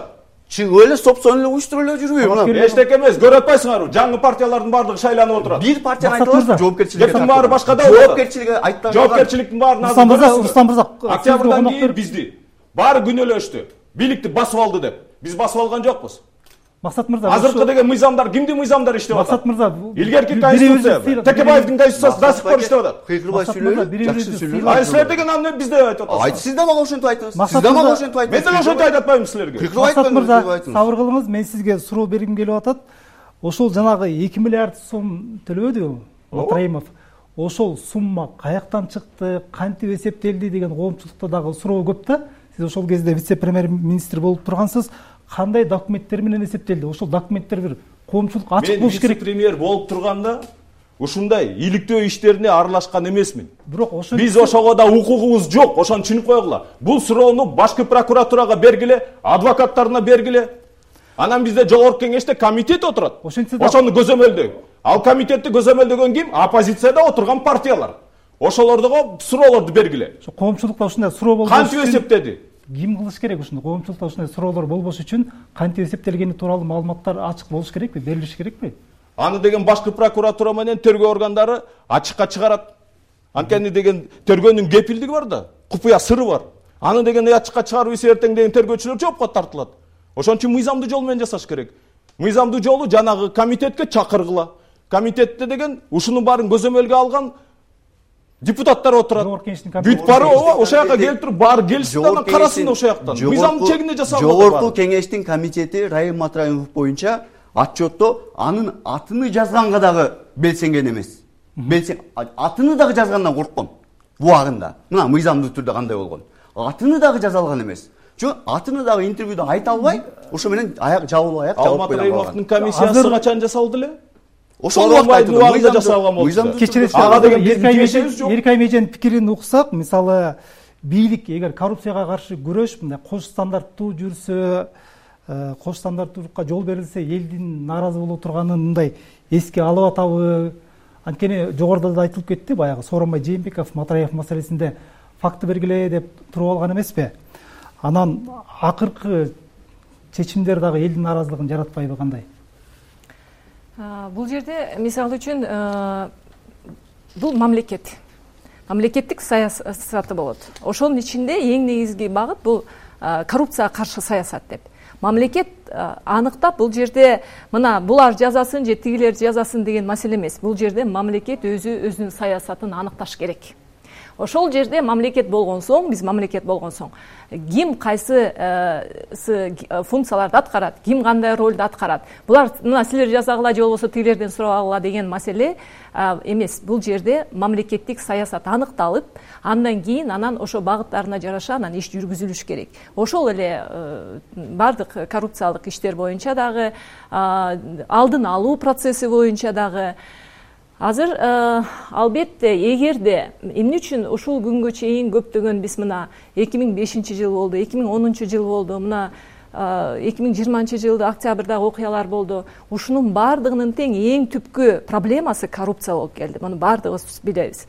чыгып эле стопсон эле уюштуруп эле жүрбөйбү мына. Эчтеке эмес, көрүп атпайсыңарбы? Жаңы партиялардын баардыгы шайланып отурат. Бир партияны айтылат, жоопкерчилик. Эптин баары башкада. Жоопкерчилиги айтпаган. Жоопкерчиликтин баарын азыр көрөсүз. Руслан мырза, октябрдан кийин бизди баары күнөөлөштү. Бийликти басып алды деп. Биз басып алган жокпуз. Максат мырза, азыркы деген мыйзамдар кимдин мыйзамдары иштеп атат? Максат мырза, илгерки конституция, Текебаевдин конституциясы да сык иштеп атат. Кыйкырбай сүйлөйбү, жакшы сүйлөйбү. Ай силер деген аны бизде айтып атасыздар. Айт, сиз да мага ошентип айтыңыз. Сиз да мага ошентип айтыңыз. Мен да ошентип айтып атпаймынбы силерге? Максат мырза, сабыр кылыңыз, мен сизге суроо бергим келип атат. Ошол жанагы эки миллиард сом төлөбөдүбү Матраимов? Ошол сумма каяктан чыкты, кантип эсептелди деген коомчулукта дагы суроо көп да. Сиз ошол кезде вице-премьер-министр болуп тургансыз. Кандай документтер менен эсептелди? Ошол документтер бир коомчулукка ачык болуш керек. Мен вице-премьер болуп турганда ушундай иликтөө иштерине аралашкан эмесмин. Бирок ошо биз ошого да укугубуз жок, ошону түшүнүп койгула. Бул суроону башкы прокуратурага бергиле, адвокаттарына бергиле. Анан бизде жогорку кеңеште комитет отурат. Ошону көзөмөлдөйт. Ал комитетти көзөмөлдөгөн ким? Оппозицияда отурган партиялар. Ошолордого суроолорду бергиле. Ошо коомчулукта ушундай суроо болбош үчүн кантип эсептеди? Ким кылыш керек ушуну? Коомчулукта ушундай суроолор болбош үчүн кантип эсептелгени тууралуу маалыматтар ачык болуш керекпи, берилиш керекпи? Аны деген башкы прокуратура менен тергөө органдары ачыкка чыгарат. Анткени деген тергөөнүн кепилдиги бар да, купуя сыры бар. Аны деген ачыкка чыгарып ийсе эртең деген тергөөчүлөр жоопко тартылат. Ошон үчүн мыйзамдуу жол менен жасаш керек. Мыйзамдуу жолу жанагы комитетке чакыргыла. Комитетте деген ушунун баарын көзөмөлгө алган депутаттар отурат. Бүт бары ошол жака келип туруп баары келишти, анан карасын ошол жактан. Мыйзамдуу чегинде жасалган. Жогорку кеңештин комитети Райым Матраимов боюнча отчетто анын атыны жазганга дагы белсенген эмес. Белсен атыны дагы жазгандан корккон. Буагында. Мына мыйзамдуу түрдө кандай болгон. Атыны дагы жаза алган эмес. Чо атыны дагы интервьюда айта албай, ошо менен аяк жабылып аяк жабылып койгон. Матраимовдун комиссиясы качан жасалды эле? Ошол убакытта жасалган болду. Кечиресиз, ага деген кеңешибиз жок. Эркай Мейженин пикирин уксак, мисалы бийлик эгер коррупцияга каршы күрөш мындай кош стандарттуу жүрсө, кош стандарттуулукка жол берилсе, элдин нааразы боло турганын мындай эске алып атабы? Анткени жогоруда да айтылып кетти, баягы Сооронбай Жээнбеков Матраев маселесинде факты бергиле деп туруп алган эмеспи? Анан акыркы чечимдер дагы элдин нааразылыгын жаратпайбы, кандай? Бул жерде мисалы үчүн бул мамлекет. Мамлекеттик саясаты болот. Ошонун ичинде эң негизги багыт бул коррупцияга каршы саясат деп. Мамлекет аныктап бул жерде мына булар жазасын же тигилер жазасын деген маселе эмес. Бул жерде мамлекет өзү өзүнүн саясатын аныкташ керек. Ошол жерде мамлекет болгон соң, биз мамлекет болгон соң, ким кайсы функцияларды аткарат, ким кандай ролду аткарат. Булар мына силер жасагыла же болбосо тигилерден сурагыла деген маселе эмес. Бул жерде мамлекеттик саясат аныкталып, андан кийин анан ошо багыттарына жараша анан иш жүргүзүлүш керек. Ошол эле бардык коррупциялык иштер боюнча дагы, алдын алуу процесси боюнча дагы. Азыр албетте эгерде эмне үчүн ушул күнгө чейин көптөгөн биз мына эки миң бешинчи жыл болду, эки миң онунчу жыл болду, мына эки миң жыйырманчы жылда октябрдагы окуялар болду. Ушунун бардыгынын тең эң түпкү проблемасы коррупция болуп келди. Муну бардыгыбыз билебиз.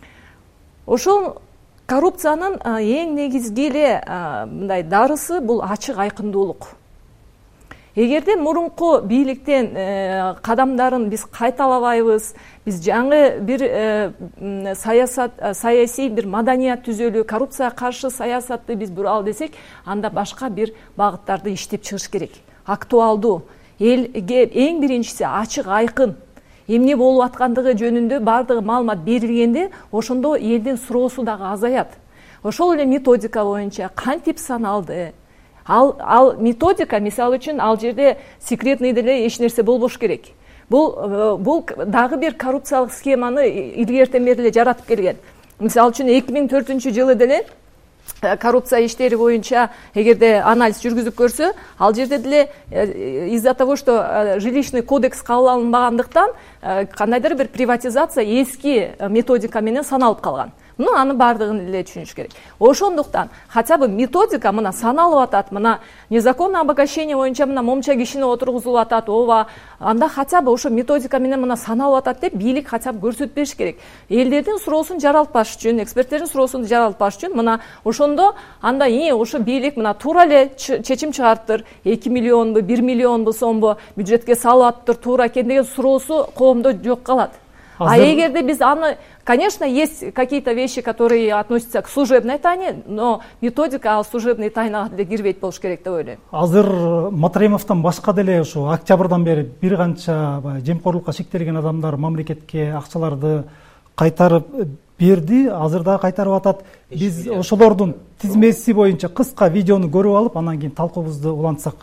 Ошол коррупциянын эң негизги эле мындай дарысы бул ачык айкындуулук. Эгерде мурунку бийликтен кадамдарын биз кайталабайбыз, биз жаңы бир саясат, саясий бир маданият түзөлүү, коррупцияга каршы саясатты биз буралы десек, анда башка бир багыттарды иштеп чыгыш керек. Актуалдуу, элге эң биринчиси ачык айкын, эмне болуп аткандыгы жөнүндө бардыгы маалымат берилгенде, ошондо элдин суроосу дагы азаят. Ошол эле методика боюнча кантип саналды? Ал, ал методика, мисалы үчүн, ал жерде секретный деле эч нерсе болбош керек. Бул, бул дагы бир коррупциялык схеманы илгертен бери эле жаратып келген. Мисалы үчүн эки миң төртүнчү жылы деле коррупция иштери боюнча эгерде анализ жүргүзүп көрсө, ал жерде деле из-за того, что жилищный кодекс кабыл алынбагандыктан кандайдыр бир приватизация эски методика менен саналып калган. Ну, аны бардығын эле түшүнүш керек. Ошондуктан хотя бы методика мына саналып атат, мына незаконное обогащение боюнча мына момча кишини отургузулуп атат, ооба, анда хотя бы ошо методика менен мына саналып атат деп бийлик хотя бы көрсөтүп бериш керек. Элдердин суроосун жаралтпаш үчүн, эксперттердин суроосун жаралтпаш үчүн мына ошондо анда и ошо бийлик мына туура эле чечим чыгарыптыр, эки миллионбу, бир миллионбу сомбу бюджетке салып атыптыр, туура экен деген суроосу коомдо жок калат. А эгерде биз аны, конечно, есть какие-то вещи, которые относятся к служебной тайне, но методика ал служебный тайнага деле кирбейт болуш керек деп ойлойм. Азыр Матраимовдон башка деле ушу октябрдан бери бир канча жемкорлукка шектелген адамдар мамлекетке акчаларды кайтарып берди, азыр да кайтарып атат. Биз ошолордун тизмеси боюнча кыска видеону көрүп алып, анан кийин талкуубузду улантсак.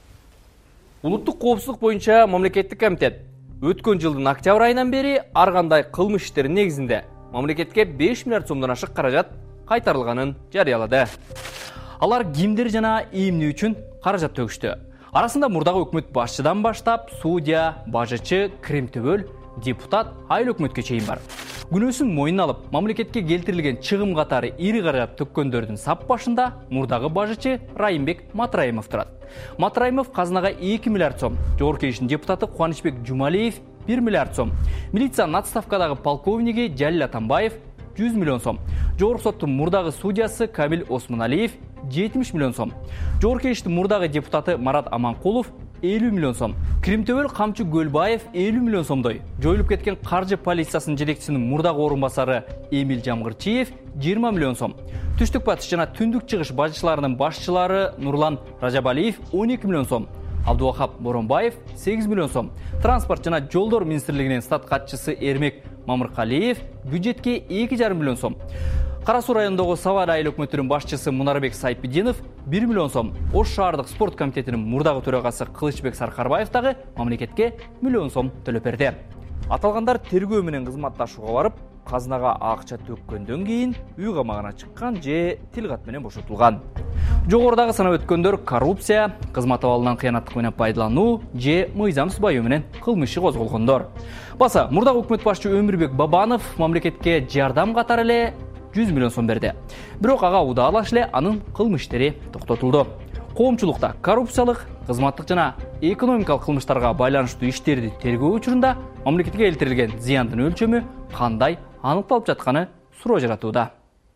Улуттук коопсуздук боюнча мамлекеттик комитет өткөн жылдын октябрь айынан бери ар кандай кылмыш иштеринин негизинде мамлекетке беш миллиард сомдон ашык каражат кайтарылганын жарыялады. Алар кимдер жана эмне үчүн каражат төгүштү? Арасында мурдагы өкмөт башчыдан баштап судья, бажычы, кремтөбөл, депутат, айыл өкмөткө чейин бар. Күнөөсүн мойнуна алып, мамлекетке келтирилген чыгым катары ири каражат төккөндөрдүн сап башында мурдагы бажычы Райымбек Матраимов турат. Матраимов казынага эки миллиард сом, жогорку кеңештин депутаты Кубанычбек Жумалиев бир миллиард сом, милициянын отставкадагы полковниги Жалил Атамбаев жүз миллион сом, жогорку соттун мурдагы судьясы Камил Осмоналиев жетимиш миллион сом, жогорку кеңештин мурдагы депутаты Марат Аманкулов элүү миллион сом, Кримтөбөл Камчы Көлбаев элүү миллион сомдой, жоюлуп кеткен каржы полициясынын жетекчисинин мурдагы орун басары Эмил Жамгырчиев жыйырма миллион сом, түштүк батыш жана түндүк чыгыш бажычыларынын башчылары Нурлан Ражабалиев он эки миллион сом, Абдубахап Боронбаев сегиз миллион сом, транспорт жана жолдор министрлигинин стат катчысы Эрмек Мамыркалиев бюджетке эки жарым миллион сом, Кара Суу районундагы Савар айыл өкмөтүнүн башчысы Мунарбек Сайпидинов бир миллион сом, Ош шаардык спорт комитетинин мурдагы төрагасы Кылычбек Саркарбаев дагы мамлекетке миллион сом төлөп берди. Аталгандар тергөө менен кызматташууга барып, казынага акча төккөндөн кийин үй камагына чыккан же тилгат менен бошотулган. Жогорудагы санап өткөндөр коррупция, кызмат абалынан кыянаттык менен пайдалануу же мыйзамсыз баюу менен кылмыш иши козголгондор. Баса, мурдагы өкмөт башчы Өмүрбек Бабанов мамлекетке жардам катары эле жүз миллион сом берди. Бирок ага удаалаш эле анын кылмыш иштери токтотулду. Коомчулукта коррупциялык, кызматтык жана экономикалык кылмыштарга байланыштуу иштерди тергөө учурунда мамлекетке келтирилген зыяндын өлчөмү кандай аныкталып жатканы суроо жаратууда.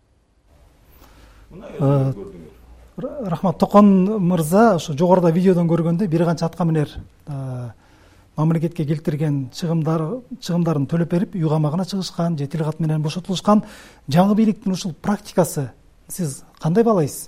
Рахмат Токон мырза, ошо жогоруда видеодон көргөндө бир канча атка минер мамлекетке келтирген чыгымдар чыгымдарын төлөп берип, үй камагына чыгышкан же тилгат менен бошотулушкан. Жаңы бийликтин ушул практикасы сиз кандай баалайсыз?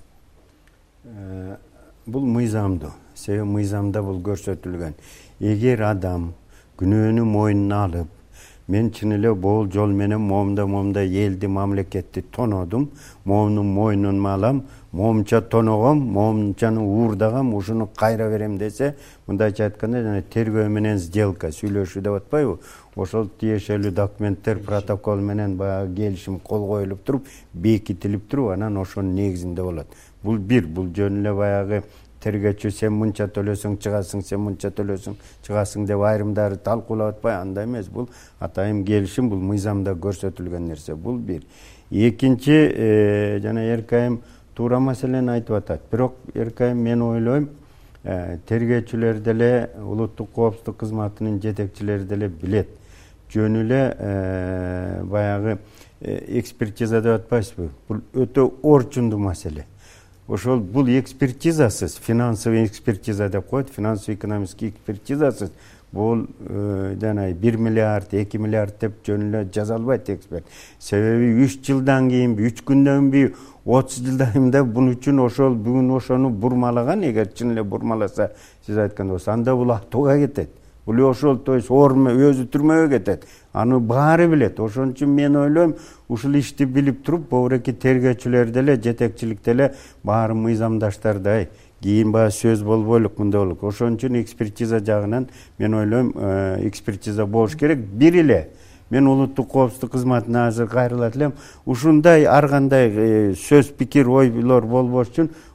Бул мыйзамдуу. Себеби мыйзамда бул көрсөтүлгөн. Эгер адам күнөөнү мойнуна алып, мен чын эле бул жол менен момда момда элди мамлекетти тонодум, момдун мойнуна алам, момча тоногом, момчаны уурдагам, ушуну кайра берем десе, мындайча айтканда жана тергөө менен сделка, сүйлөшүү деп атпайбы? Ошол тиешелүү документтер, протокол менен баягы келишим кол коюлуп туруп, бекитилип туруп, анан ошонун негизинде болот. Бул бир, бул жөн эле баягы тергөөчү сен мынча төлөсөң чыгасың, сен мынча төлөсөң чыгасың деп айрымдары талкуулап атпай, андай эмес. Бул атайын келишим, бул мыйзамда көрсөтүлгөн нерсе. Бул бир. Экинчи, жана эркайым туура маселени айтып атат. Бирок эркайым мен ойлойм, тергөөчүлөр деле, улуттук коопсуздук кызматынын жетекчилери деле билет. Жөн эле баягы экспертиза деп атпайсызбы? Бул өтө орчундуу маселе. Ошол бул экспертизасыз, финансовый экспертиза деп коет, финансово-экономический экспертизасыз бул жана бир миллиард, эки миллиард деп жөн эле жаза албайт эксперт. Себеби үч жылдан кийинби, үч күндөнбү, отуз жылдан кийин бун үчүн ошол бүгүн ошону бурмалаган, эгер чын эле бурмаласа, сиз айткандай болсо, анда бул аттууга кетет. Бул ошол то есть орун өзү түрмөгө кетет. Аны баары билет. Ошон үчүн мен ойлойм, ушул ишти билип туруп, бобуреки тергөөчүлөр деле, жетекчилик деле баары мыйзамдаштардай кийин баягы сөз болбойлук, мындай болук. Ошон үчүн экспертиза жагынан мен ойлойм, экспертиза болуш керек. Бир эле мен улуттук коопсуздук кызматына азыр кайрылат элем. Ушундай ар кандай сөз, пикир, ойлор болбош үчүн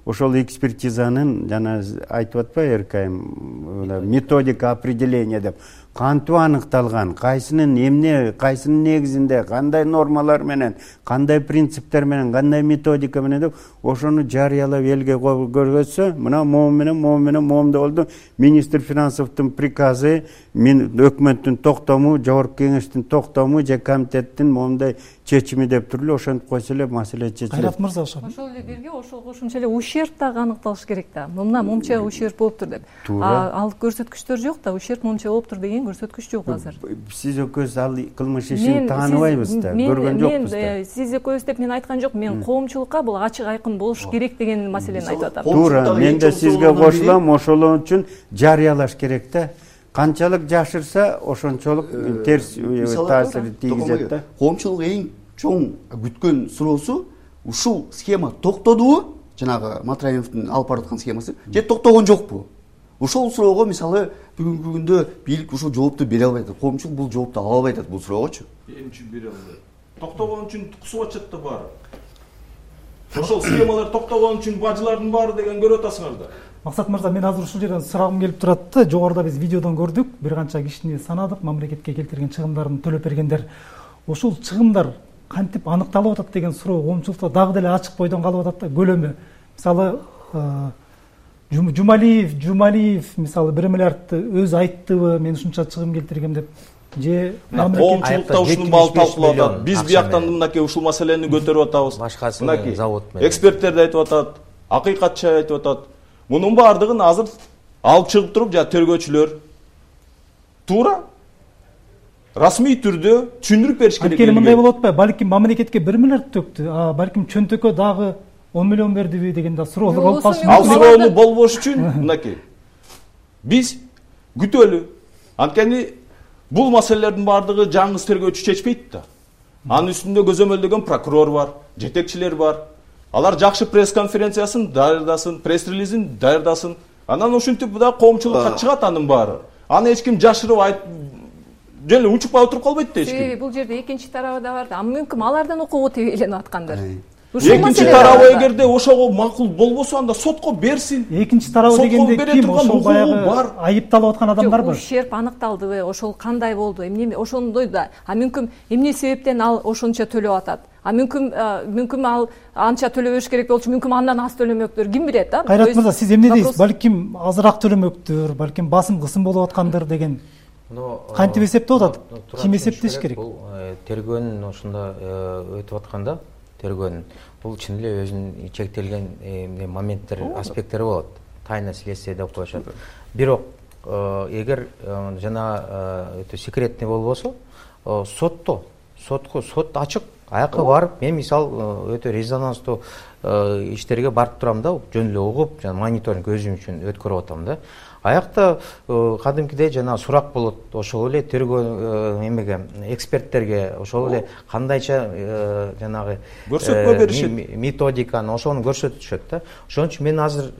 ошол экспертизанын жана айтып атпайбы эркайым методика определения деп кантип аныкталган, кайсынын эмне, кайсынын негизинде, кандай нормалар менен, кандай принциптер менен, кандай методика менен деп ошону жарыялап элге көргөзсө, мына могу менен, могу менен, могундай болду. Министр финансовдун приказы, өкмөттүн токтому, жогорку кеңештин токтому же комитеттин момундай чечими деп туруп эле ошентип койсо эле маселе чечилет. Кайрат мырза, ошол ошол эле бирге ошол кошумча эле ущерб дагы аныкталыш керек да. Мына момунча ущерб болуптур деп. Ал көрсөткүчтөр жок да, ущерб момунча болуптур деген көрсөткүч жок азыр. Сиз экөөбүз ал кылмыш ишин тааныбайбыз да, көргөн жокпуз да. Мен сиз экөөбүз деп мен айткан жок, мен коомчулукка бул ачык айкын болуш керек деген маселени айтып атам. Туура, мен да сизге кошулам, ошол үчүн жарыялаш керек да. Канчалык жашырса, ошончолук терс таасир тийгизет да. Коомчулук эң чоң күткөн суроосу ушул схема токтодубу? Жанагы Матраимовдун алып бараткан схемасы же токтогон жокпу? Ушул суроого мисалы бүгүнкү күндө бийлик ушул жоопту бере албай атат. Коомчулук бул жоопту ала албай атат бул суроогочу. Эмчи бере албайт. Токтогон үчүн кусуп атышат да баары. Ошол схемалар токтогон үчүн бажылардын баары деген көрүп атасыңар да. Максат мырза, мен азыр ушул жерден сурагым келип турат да. Жогоруда биз видеодон көрдүк, бир канча кишини санадык, мамлекетке келтирген чыгымдарын төлөп бергендер. Ушул чыгымдар кантип аныкталып атат деген суроо коомчулукта дагы деле ачык бойдон калып атат да. Көлөмү мисалы Жумалиев, Жумалиев мисалы бир миллиардты өз айттыбы, мен ушунча чыгым келтиргем деп же коомчулукта ушунун баалы талкуулап атат. Биз бияктан мынакей ушул маселени көтөрүп атабыз. Башкасы завод менен. Эксперттер да айтып атат, акыйкатчы айтып атат. Мунун баардыгын азыр алып чыгып туруп, жа тергөөчүлөр туура расмий түрдө түшүндүрүп бериш керек. Анткени мындай болуп атпайбы? Балким мамлекетке бир миллиард төктү, а балким чөнтөккө дагы он миллион бердиби деген да суроолор болуп калышы мүмкүн. Ал суроолор болбош үчүн мынакей биз күтөлү. Анткени бул маселелердин баардыгы жаңы тергөөчү чечпейт да. Анын үстүндө көзөмөлдөгөн прокурор бар, жетекчилер бар. Алар жакшы пресс-конференциясын даярдасын, пресс-релизин даярдасын. Анан ушинтип да коомчулукка чыгат анын баары. Аны эч ким жашырып айтып жөн эле учуппай отуруп калбайт да эч ким. Бул жерде экинчи тарабы да бар да. Мүмкүн алардан окууга тебеленип аткандар. Экинчи тарабы эгерде ошого макул болбосо, анда сотко берсин. Экинчи тарабы дегенде ким? Ошол баягы айыпталып аткан адамдар бар. Ущерб аныкталдыбы, ошол кандай болду? Эмне ошондой да. А мүмкүн эмне себептен ал ошончо төлөп атат? А мүмкүн мүмкүн ал анча төлөбөш керек болчу, мүмкүн андан аз төлөмөктөр, ким билет да? Кайрат мырза, сиз эмне дейсиз? Балким азыраак төлөмөктөр, балким басым кысым болуп аткандыр деген. Кантип эсептеп атат? Ким эсептеш керек? Бул тергөөнүн ошондо өтүп атканда, тергөөнүн бул чын эле өзүнүн чектелген моменттер, аспекттери болот. Тайна следствие деп коюшат. Бирок эгер жана өтө секретный болбосо, сотто, сотко, сот ачык, аяка барып, мен мисал өтө резонанстуу иштерге барып турам да, жөн эле угуп, жана мониторинг өзүм үчүн өткөрүп атам да. Аякта кадимкидей жана сурак болот, ошол эле тергөө эмеге, эксперттерге, ошол эле кандайча жанагы көрсөтмө беришет, методиканы ошону көрсөтүшөт да. Ошон үчүн мен азыр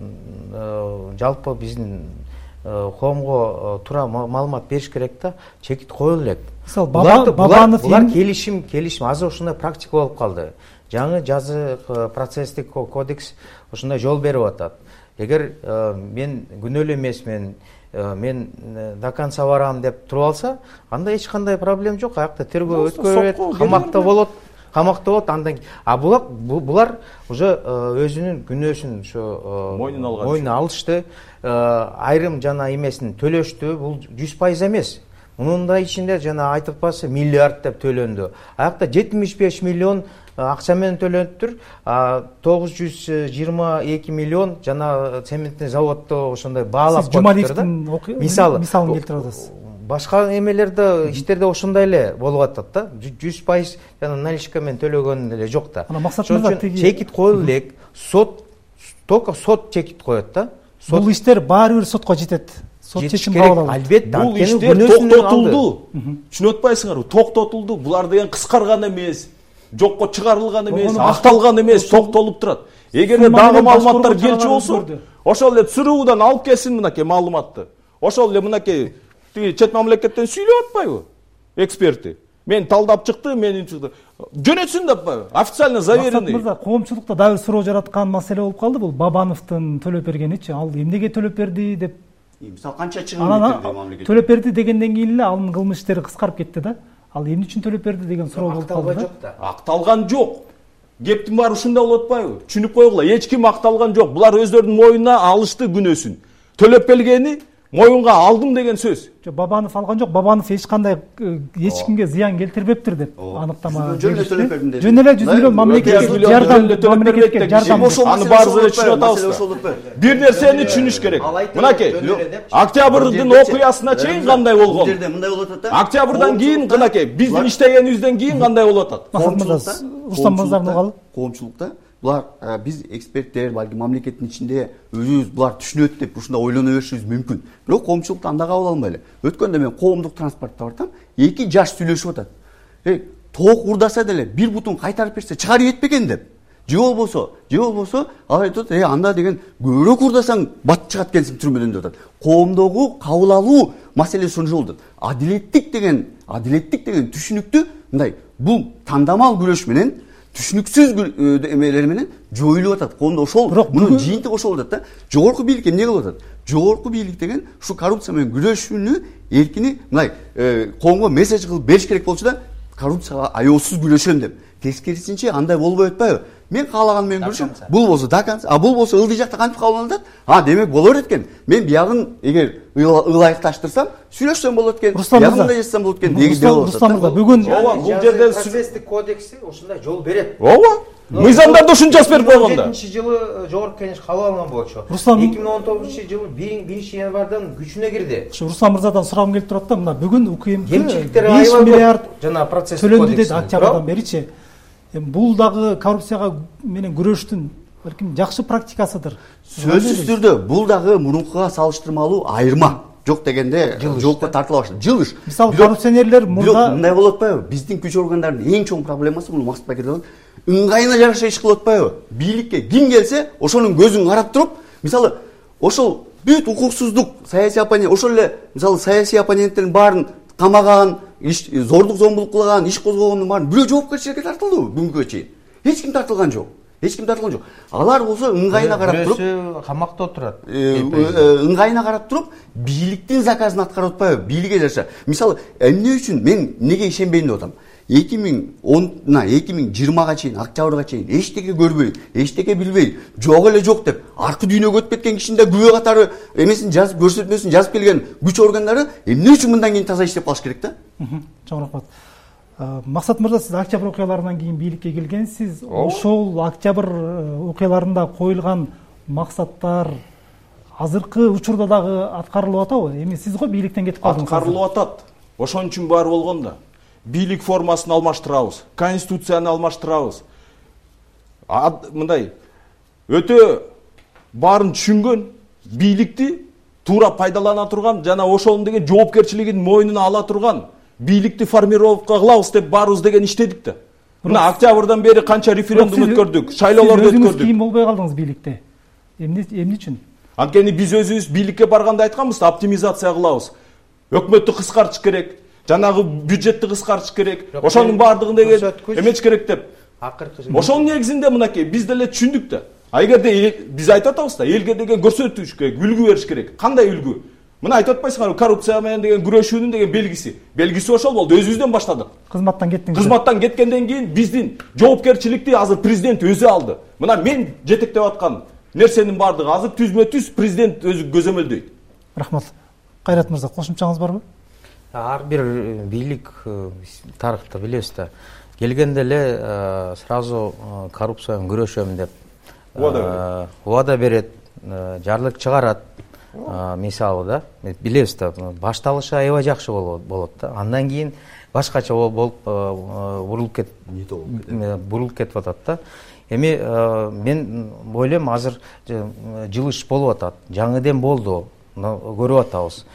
жалпы биздин коомго туура маалымат бериш керек да, чекит коюлу элек. Мисалы Бабанов булар келишим, келишим азыр ошондой практика болуп калды. Жаңы жазы процесстик кодекс ошондой жол берип атат. Эгер мен күнөөлүү эмесмин, мен до конца барам деп туруп алса, анда эч кандай проблема жок. Аякта тергөө өткөрүлөт, камакта болот, камакта болот. Андан а булар булар уже өзүнүн күнөөсүн ошо мойнуна алышты. Айрым жана эмесин төлөштү. Бул жүз пайыз эмес. Мунун да ичинде жана айтып атпасы миллиард деп төлөндү. Аякта жетимиш беш миллион акча менен төлөнүптүр. тогуз жүз жыйырма эки миллион жана цементный заводдо ошондой баалап коюптур да. Мисалы мисалын келтирип атасыз. Башка эмелерде, иштерде ошондой эле болуп атат да. жүз пайыз жана наличка менен төлөгөн эле жок да. Ошон үчүн чекит коюлу элек. Сот только сот чекит коет да. Бул иштер баары бир сотко жетет. Сот чечим кабыл алат. Албетте, бул иштер токтотулду. Түшүнүп атпайсыңарбы? Токтотулду. Булар деген кыскарган эмес. Жокко чыгарылган эмес, акталган эмес, токтолуп турат. Эгерде дагы маалыматтар келчү болсо, ошол эле ЦРУдан алып келсин мынакей маалыматты. Ошол эле мынакей тиги чет мамлекеттен сүйлөп атпайбы эксперти? Мен талдап чыкты, менин чыкты. Жөнөтсүн деп официально заверенный. Мырза, коомчулукта дагы суроо жараткан маселе болуп калды. Бул Бабановдун төлөп бергеничи. Ал эмнеге төлөп берди деп. Мисалы канча чыгым кетирди мамлекет? Төлөп берди дегенден кийин эле анын кылмыш иштери кыскарып кетти да. Ал эмне үчүн төлөп берди деген суроо болуп калды да. Акталган жок. Кептин баары ушунда болуп атпайбы? Түшүнүп койгула. Эч ким акталган жок. Булар өздөрүнүн моюнуна алышты күнөөсүн. Төлөп келгени моюнга алдым деген сөз. Бабанов алган жок. Бабанов эч кандай эч кимге зыян келтирбептир деп аныктама. Жөн эле төлөп бердим деди. Жөн эле жүз миллион мамлекетке жардам, мамлекетке жардам. Аны баарыбыз эле түшүнүп атабыз. Бир нерсени түшүнүш керек. Мынакей, октябрдын окуясына чейин кандай болгон? Бул жерде мындай болуп атат да. Октябрдан кийин кынакей, биздин иштегенибизден кийин кандай болуп атат? Рустам мырзанын угалы. Коомчулукта булар биз эксперттер, балки мамлекеттин ичинде өзүбүз булар түшүнөт деп ушундай ойлоно беришибиз мүмкүн. Бирок коомчулукта андай кабыл алынбайлы. Өткөндө мен коомдук транспортто бартам, эки жаш сүйлөшүп атат. Эй, тоок урдаса деле бир бутун кайтарып берсе чыгарып этпеген деп. Же болбосо, же болбосо, ал айтат, "Эй, анда деген көбүрөөк урдасаң бат чыгат келсин түрмөдөн" деп атат. Коомдогу кабыл алуу маселеси ошол болду. Адилеттик деген, адилеттик деген түшүнүктү мындай бул тандамал күрөш менен түшүнүксүз эмелер менен жоюлуп атат. Коомдо ошол мунун жыйынтыгы ошол болот да. Жогорку бийлик эмне кылып атат? Жогорку бийлик деген ушу коррупция менен күрөшүүнү эркини мындай коомго месседж кылып бериш керек болчу да, коррупцияга аеосуз күрөшөм деп. Тескерисинче андай болбой атпайбы? Мен каалаган менен күрөшөм. Бул болсо да конца, а бул болсо ылдый жакта кантип кабыл алынат? А, демек боло берет экен. Мен биягын эгер ылайыкташтырсам, сүйлөшсөм болот экен. Биягын да жазсам болот экен. Негизде болот. Рустам мырза, бүгүн бул жерде процесстик кодекси ушундай жол берет. Ооба. Мыйзамдарда ушун жазып берип койгон да. эки миң он жетинчи жылы жогорку кеңеш кабыл алган болчу. эки миң он тогузунчу жылы биринчи январдан күчүнө кирди. Ушу Рустам мырзадан сурагым келип турат да, мына бүгүн УКМ беш миллиард жана процесс төлөндү деди октябрдан беричи. Бул дагы коррупцияга менен күрөштүн балким жакшы практикасыдыр. Сөзсүз түрдө бул дагы мурункуга салыштырмалуу айырма. Жок дегенде жоопко тартыла баштады. Жылыш. Мисалы коррупционерлер мурда мындай болуп атпайбы? Биздин күч органдарынын эң чоң проблемасы бул Максат Бакиров. Ыңгайына жараша иш кылып атпайбы? Бийликке ким келсе, ошонун көзүн карап туруп, мисалы, ошол бүт укуксуздук, саясий оппонент, ошол эле мисалы саясий оппоненттердин баарын камаган, иш зордук зомбулук кылган, иш козгогондун баарын бирөө жоопкерчиликке тартылдыбы бүгүнкүгө чейин? Эч ким тартылган жок. Эч ким тартылган жок. Алар болсо ыңгайына карап туруп, бирөөсү камакта отурат. Ыңгайына карап туруп, бийликтин заказын аткарып атпайбы? Бийликке жараша. Мисалы, эмне үчүн мен неге ишенбейм деп атам? эки миң онна эки миң жыйырмага чейин, октябрга чейин эчтеке көрбөй, эчтеке билбей, жок эле жок деп аркы дүйнөгө өтүп кеткен кишинин да күбө катары эмесин жазып, көрсөтмөсүн жазып келген күч органдары эмне үчүн мындан кийин таза иштеп калыш керек да? Чоң рахмат. Максат мырза, сиз октябрь окуяларынан кийин бийликке келгенсиз. Ошол октябрь окуяларында коюлган максаттар азыркы учурда дагы аткарылып атабы? Эми сиз го бийликтен кетип калдыңыз. Аткарылып атат. Ошон үчүн баары болгон да. Бийлик формасын алмаштырабыз, конституцияны алмаштырабыз. Мындай өтө баарын түшүнгөн, бийликти туура пайдалана турган жана ошонун деген жоопкерчилигин мойнуна ала турган бийликти формировка кылабыз деп баарыбыз деген иштедик да. Мына октябрдан бери канча референдум өткөрдүк, шайлоолорду өткөрдүк. Сиз кийин болбой калдыңыз бийликте. Эмне эмне үчүн? Анткени биз өзүбүз бийликке барганда айтканбыз, оптимизация кылабыз. Өкмөттү кыскартыш керек. Жанагы бюджетти кыскартыш керек. Ошонун баардыгын деген эмеч керек деп. Ошонун негизинде мынакей биз деле түшүндүк да. А эгерде биз айтып атабыз да, элге деген көрсөтүш керек, үлгү бериш керек. Кандай үлгү? Мына айтып атпайсыңарбы, коррупция менен деген күрөшүүнүн деген белгиси. Белгиси ошол болду. Өзүбүздөн баштадык. Кызматтан кеттиңиз. Кызматтан кеткенден кийин биздин жоопкерчиликти азыр президент өзү алды. Мына мен жетектеп аткан нерсенин баардыгы азыр түзмө-түз президент өзү көзөмөлдөйт. Рахмат. Кайрат мырза, кошумчаңыз барбы? Ар бир бийлик тарыхты билебиз да. Келгенде эле сразу коррупцияны күрөшөм деп убада берет, жарлык чыгарат. Мисалы да, билебиз да, башталышы аябай жакшы болот да. Андан кийин башкача болуп бурулуп кет бурулуп кетип атат да. Эми мен ойлойм азыр жылыш болуп атат. Жаңыден болду, көрүп атабыз.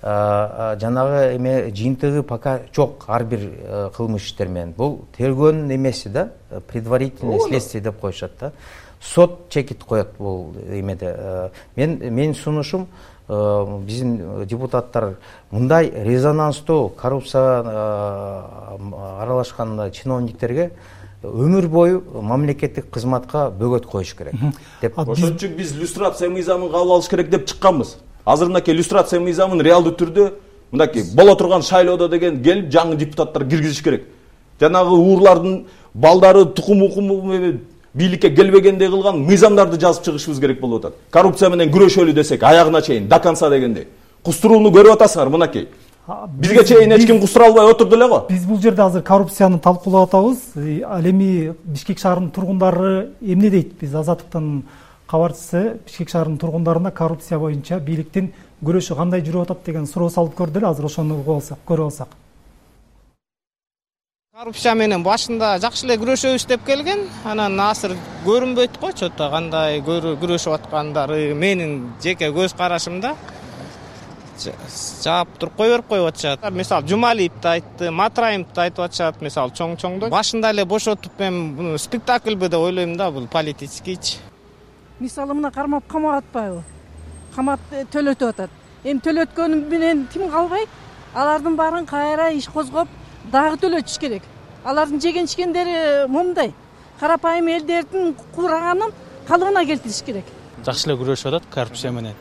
Жанагы эме жыйынтыгы пока жок ар бир кылмыш иштер менен. Бул тергөөнүн эмеси да, предварительное следствие деп коюшат да. Сот чекит коет бул эмеде. Мен менин сунушум биздин депутаттар мындай резонанстуу коррупцияга аралашкан чиновниктерге өмүр бою мамлекеттик кызматка бөгөт коюш керек деп. Ошон үчүн биз люстрация мыйзамын кабыл алыш керек деп чыкканбыз. Азыр мынакей люстрация мыйзамын реалдуу түрдө мынакей боло турган шайлоодо деген келип жаңы депутаттар киргизиш керек. Жанагы уурлардын балдары тукум укуму менен бийликке келбегендей кылган мыйзамдарды жазып чыгышыбыз керек болуп атат. Коррупция менен күрөшөлү десек, аягына чейин до конца дегендей. Кустурууну көрүп атасыңар мынакей. Бизге чейин эч ким кустура албай отурду эле го. Биз бул жерде азыр коррупцияны талкуулап атабыз. Ал эми Бишкек шаарынын тургундары эмне дейт? Биз Азаттыктын кабарчысы Бишкек шаарынын тургундарына коррупция боюнча бийликтин күрөшү кандай жүрүп атат деген суроо салып көрдү эле. Азыр ошону угуп алсак, көрүп алсак. Коррупция менен башында жакшы эле күрөшөбүз деп келген, анан азыр көрүнбөйт го, чөтө кандай күрөшүп аткандары менин жеке көз карашымда жаап туруп кой берип коюп атышат. Мисалы Жумалиев да айтты, Матраимов да айтып атышат, мисалы чоң-чоңдо. Башында эле бошотуп мен буну спектакльбы деп ойлойм да, бул политическийчи. Мисалы мына кармап камап атпайбы? Камап төлөтүп атат. Эми төлөткөнү менен ким калбайт? Алардын баарын кайра иш козгоп дагы төлөтүш керек. Алардын жеген ичкендери момундай. Карапайым элдердин куураганын калыбына келтириш керек. Жакшы эле күрөшүп атат коррупция менен.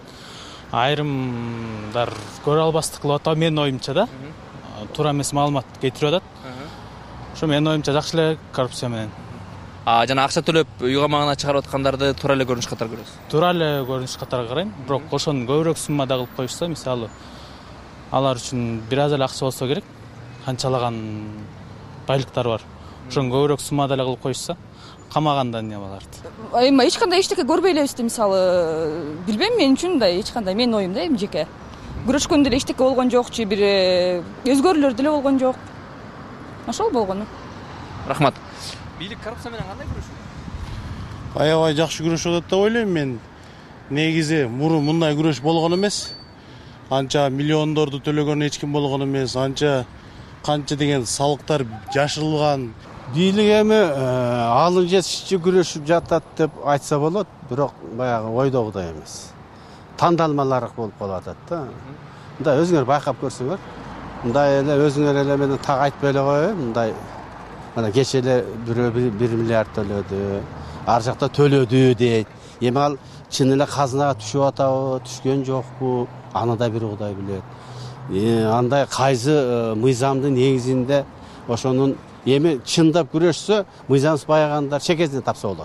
Айрымдар көрө албастык кылып атат, менин оюмча да. Туура эмес маалымат кетирип атат. Ошо менин оюмча жакшы эле коррупция менен. А жана акча төлөп үй камагына чыгарып аткандарды туура эле көрүнүш катары көрөсүз. Туура эле көрүнүш катары карайм, бирок ошону көбүрөөк суммада кылып коюшса, мисалы алар үчүн бир аз эле акча болсо керек. Канчалаган байлыктар бар. Ошону көбүрөөк суммада эле кылып коюшса, камаганда эмне болот? Эми эч кандай эчтеке көрбөй элебиз да, мисалы, билбейм, мен үчүн да эч кандай менин оюмда эми жеке. Күрөшкөндө эле эчтеке болгон жокчу, бир өзгөрүүлөр деле болгон жок. Ошол болгону. Рахмат. Бийлик коррупция менен кандай күрөшөт? Аябай жакшы күрөшүп атат деп ойлойм мен. Негизи мурун мындай күрөш болгон эмес. Анча миллиондорду төлөгөн эч ким болгон эмес. Анча канча деген салыктар жашырылган. Бийлик эми алым жетишчи күрөшүп жатат деп айтса болот, бирок баягы ойдогудай эмес. Тандалмалар болуп калып атат да. Мындай өзүңөр байкап көрсөңөр, мындай эле өзүңөр эле менен так айтпай эле коеюн, мындай мына кече эле бирөө бир миллиард төлөдү, ар жакта төлөдү дейт. Эми ал чын эле казынага түшүп атабы, түшкөн жокпу, аны да бир Кудай билет. Андай кайсы мыйзамдын негизинде ошонун эми чындап күрөшсө, мыйзамсыз баягандар чекесине тапса болот.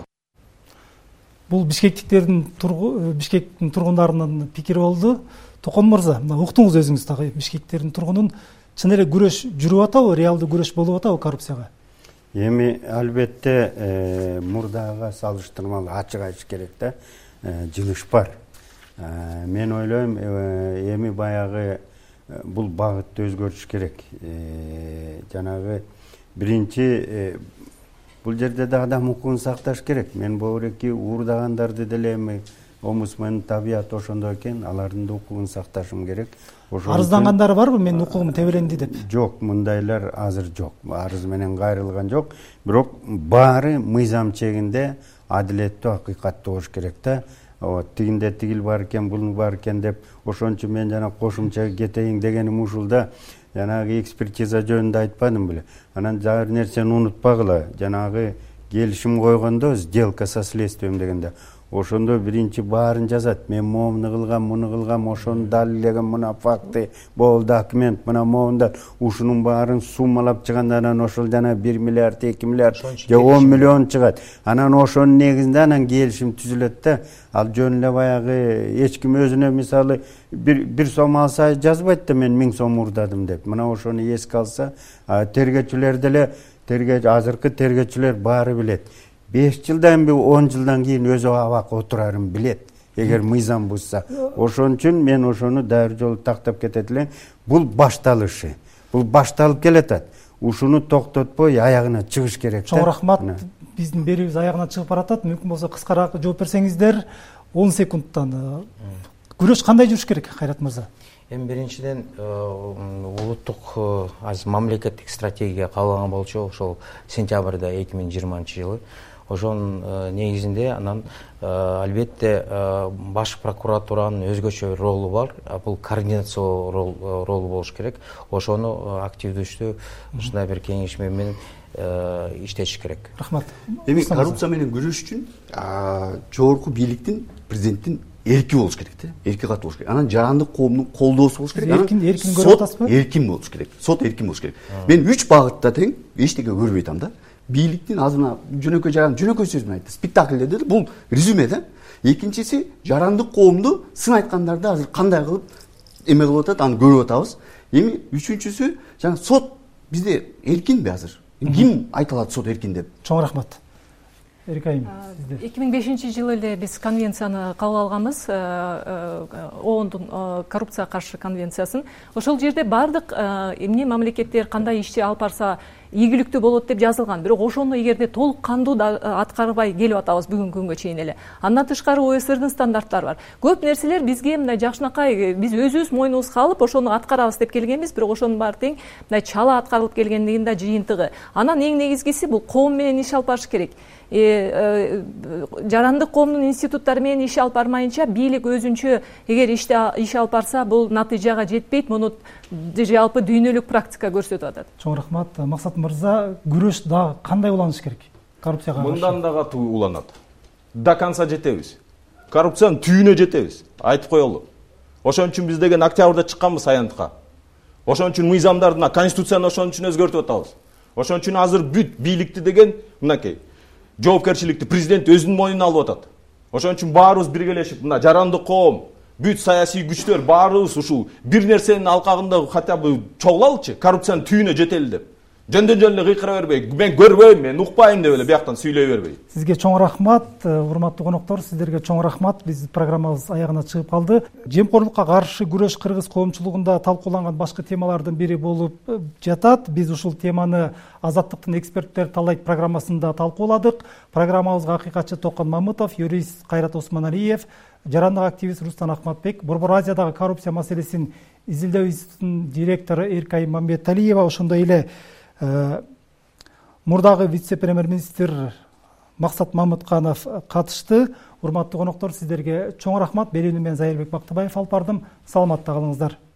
Бул бишкектиктердин Бишкектин тургундарынын пикири болду. Токон мырза, мына уктуңуз өзүңүз дагы Бишкектиктердин тургунун чын эле күрөш жүрүп атабы, реалдуу күрөш болуп атабы коррупцияга? Эми албетте мурдага салыштырмалуу ачык айтыш керек да, жылыш бар. Мен ойлойм, эми баягы бул багытты өзгөртүш керек. Жанагы биринчи бул жерде да адам укугун сакташ керек. Мен бобуреки уурдагандарды деле эми омусман табият ошондой экен, алардын да укугун сакташым керек. Арыздангандар барбы, мен укугум тебеленди деп? Жок, мындайлар азыр жок. Арыз менен кайрылган жок. Бирок баары мыйзам чегинде адилеттүү, акыйкаттуу болуш керек да. Тигинде тигил бар экен, бул бар экен деп ошончо мен жана кошумча кетейин дегеним ушул да. Жанагы экспертиза жөнүндө айтпадым беле. Анан жар нерсени унутпагыла. Жанагы келишим койгондо, сделка со следствием дегенде, ошондо биринчи баарын жазат. Мен моуну кылгам, муну кылгам, ошону далилдегем, мына факты, бул документ, мына моундар, ушунун баарын суммалап чыгандан анан ошол жана бир миллиард, эки миллиард же он миллион чыгат. Анан ошонун негизинде анан келишим түзүлөт да. Ал жөн эле баягы эч ким өзүнө мисалы бир бир сом алса жазбайт да мен миң сом урдадым деп. Мына ошону эске алса, тергөөчүлөр деле, тергөө азыркы тергөөчүлөр баары билет. беш жылдан бе он жылдан кийин өзү абак отурарын билет, эгер мыйзам бузса. Ошон үчүн мен ошону дайыр жолу тактап кетет элем. Бул башталышы. Бул башталып келатат. Ушуну токтотпой аягына чыгыш керек. Чоң рахмат. Биздин берүүбүз аягына чыгып баратат. Мүмкүн болсо кыскараак жооп берсеңиздер он секундтан. Күрөш кандай жүрүш керек, Кайрат мырза? Эми биринчиден улуттук мамлекеттик стратегия кабыл алган болчу ошол сентябрда эки миң жыйырманчы жылы. ошонун негизинде анан албетте баш прокуратуранын өзгөчө ролу бар, бул координациялоо ролу болуш керек. Ошону активдүүчү ушундай бир кеңешме менен иштешиш керек. Рахмат. Эми коррупция менен күрөш үчүн жогорку бийликтин, президенттин эрки болуш керек да, эрки катуу болуш керек. Анан жарандык коомдун колдоосу болуш керек. Эркин эркин көрүп атасызбы? Эркин болуш керек. Сот эркин болуш керек. Мен үч багытта тең эчтеке көрбөй атам да. Бийликтин азына жөнөкөй жаран жөнөкөй сөз менен айтты. Спектакльде бул резюме да. Экинчиси жарандык коомду сын айткандарды азыр кандай кылып эме кылып атат, аны көрүп атабыз. Эми үчүнчүсү жана сот бизде эркинби азыр? Ким айта алат сот эркин деп? Чоң рахмат. Эркайым, сизде. эки миң бешинчи жылы эле биз конвенцияны кабыл алганбыз, оондун коррупцияга каршы конвенциясын. Ошол жерде бардык эмне мамлекеттер кандай ишти алып барса ийгиликтүү болот деп жазылган. Бирок ошону эгерде толук кандуу аткарбай келип атабыз бүгүнкү күнгө чейин эле. Андан тышкары О Э С Рдин стандарттары бар. Көп нерселер бизге мындай жакшынакай биз өзүбүз мойнубузга алып ошону аткарабыз деп келгенбиз, бирок ошонун баары тең мындай чала аткарылып келгендигин да жыйынтыгы. Анан эң негизгиси бул коом менен иш алып барыш керек. Жарандык коомдун институттары менен иш алып бармайынча бийлик өзүнчө эгер иш алып барса бул натыйжага жетпейт. Муну жалпы дүйнөлүк практика көрсөтүп атат. Чоң рахмат. Максат мырза, күрөш дагы кандай уланыш керек коррупцияга каршы? Мындан да катуу уланат. До конца жетебиз. Коррупциянын түйүнө жетебиз. Айтып коелу. Ошон үчүн биз деген октябрда чыкканбыз аянтка. Ошон үчүн мыйзамдарды, конституцияны ошон үчүн өзгөртүп атабыз. Ошон үчүн азыр бүт бийликти деген мынакей жоопкерчиликти президент өзүнүн мойнуна алып атат. Ошон үчүн баарыбыз биргелешип, мына жарандык коом, бүт саясий күчтөр баарыбыз ушул бир нерсенин алкагында хотя бы чогулалычы, коррупциянын түйүнө жетели деп. Жөндөн жөн эле кыйкыра бербей, мен көрбөйм, мен укпайм деп эле бияктан сүйлөй бербей. Сизге чоң рахмат, урматтуу коноктор, сиздерге чоң рахмат. Биздин программабыз аягына чыгып калды. Жемкорлукка каршы күрөш кыргыз коомчулугунда талкууланган башкы темалардын бири болуп жатат. Биз ушул теманы Азаттыктын эксперттер талайт программасында талкууладык. Программабызга акыйкатчы Токон Мамытов, юрист Кайрат Осмоналиев, жарандык активист Рустан Акматбек, Борбор Азиядагы коррупция маселесин изилдөө институтунун директору Эркайым Мамбеталиева, ошондой эле мурдагы вице-премьер-министр Максат Мамытканов катышты. Урматтуу коноктор, сиздерге чоң рахмат. Берүүнү мен Зайырбек Бактыбаев алып бардым. Саламатта калыңыздар.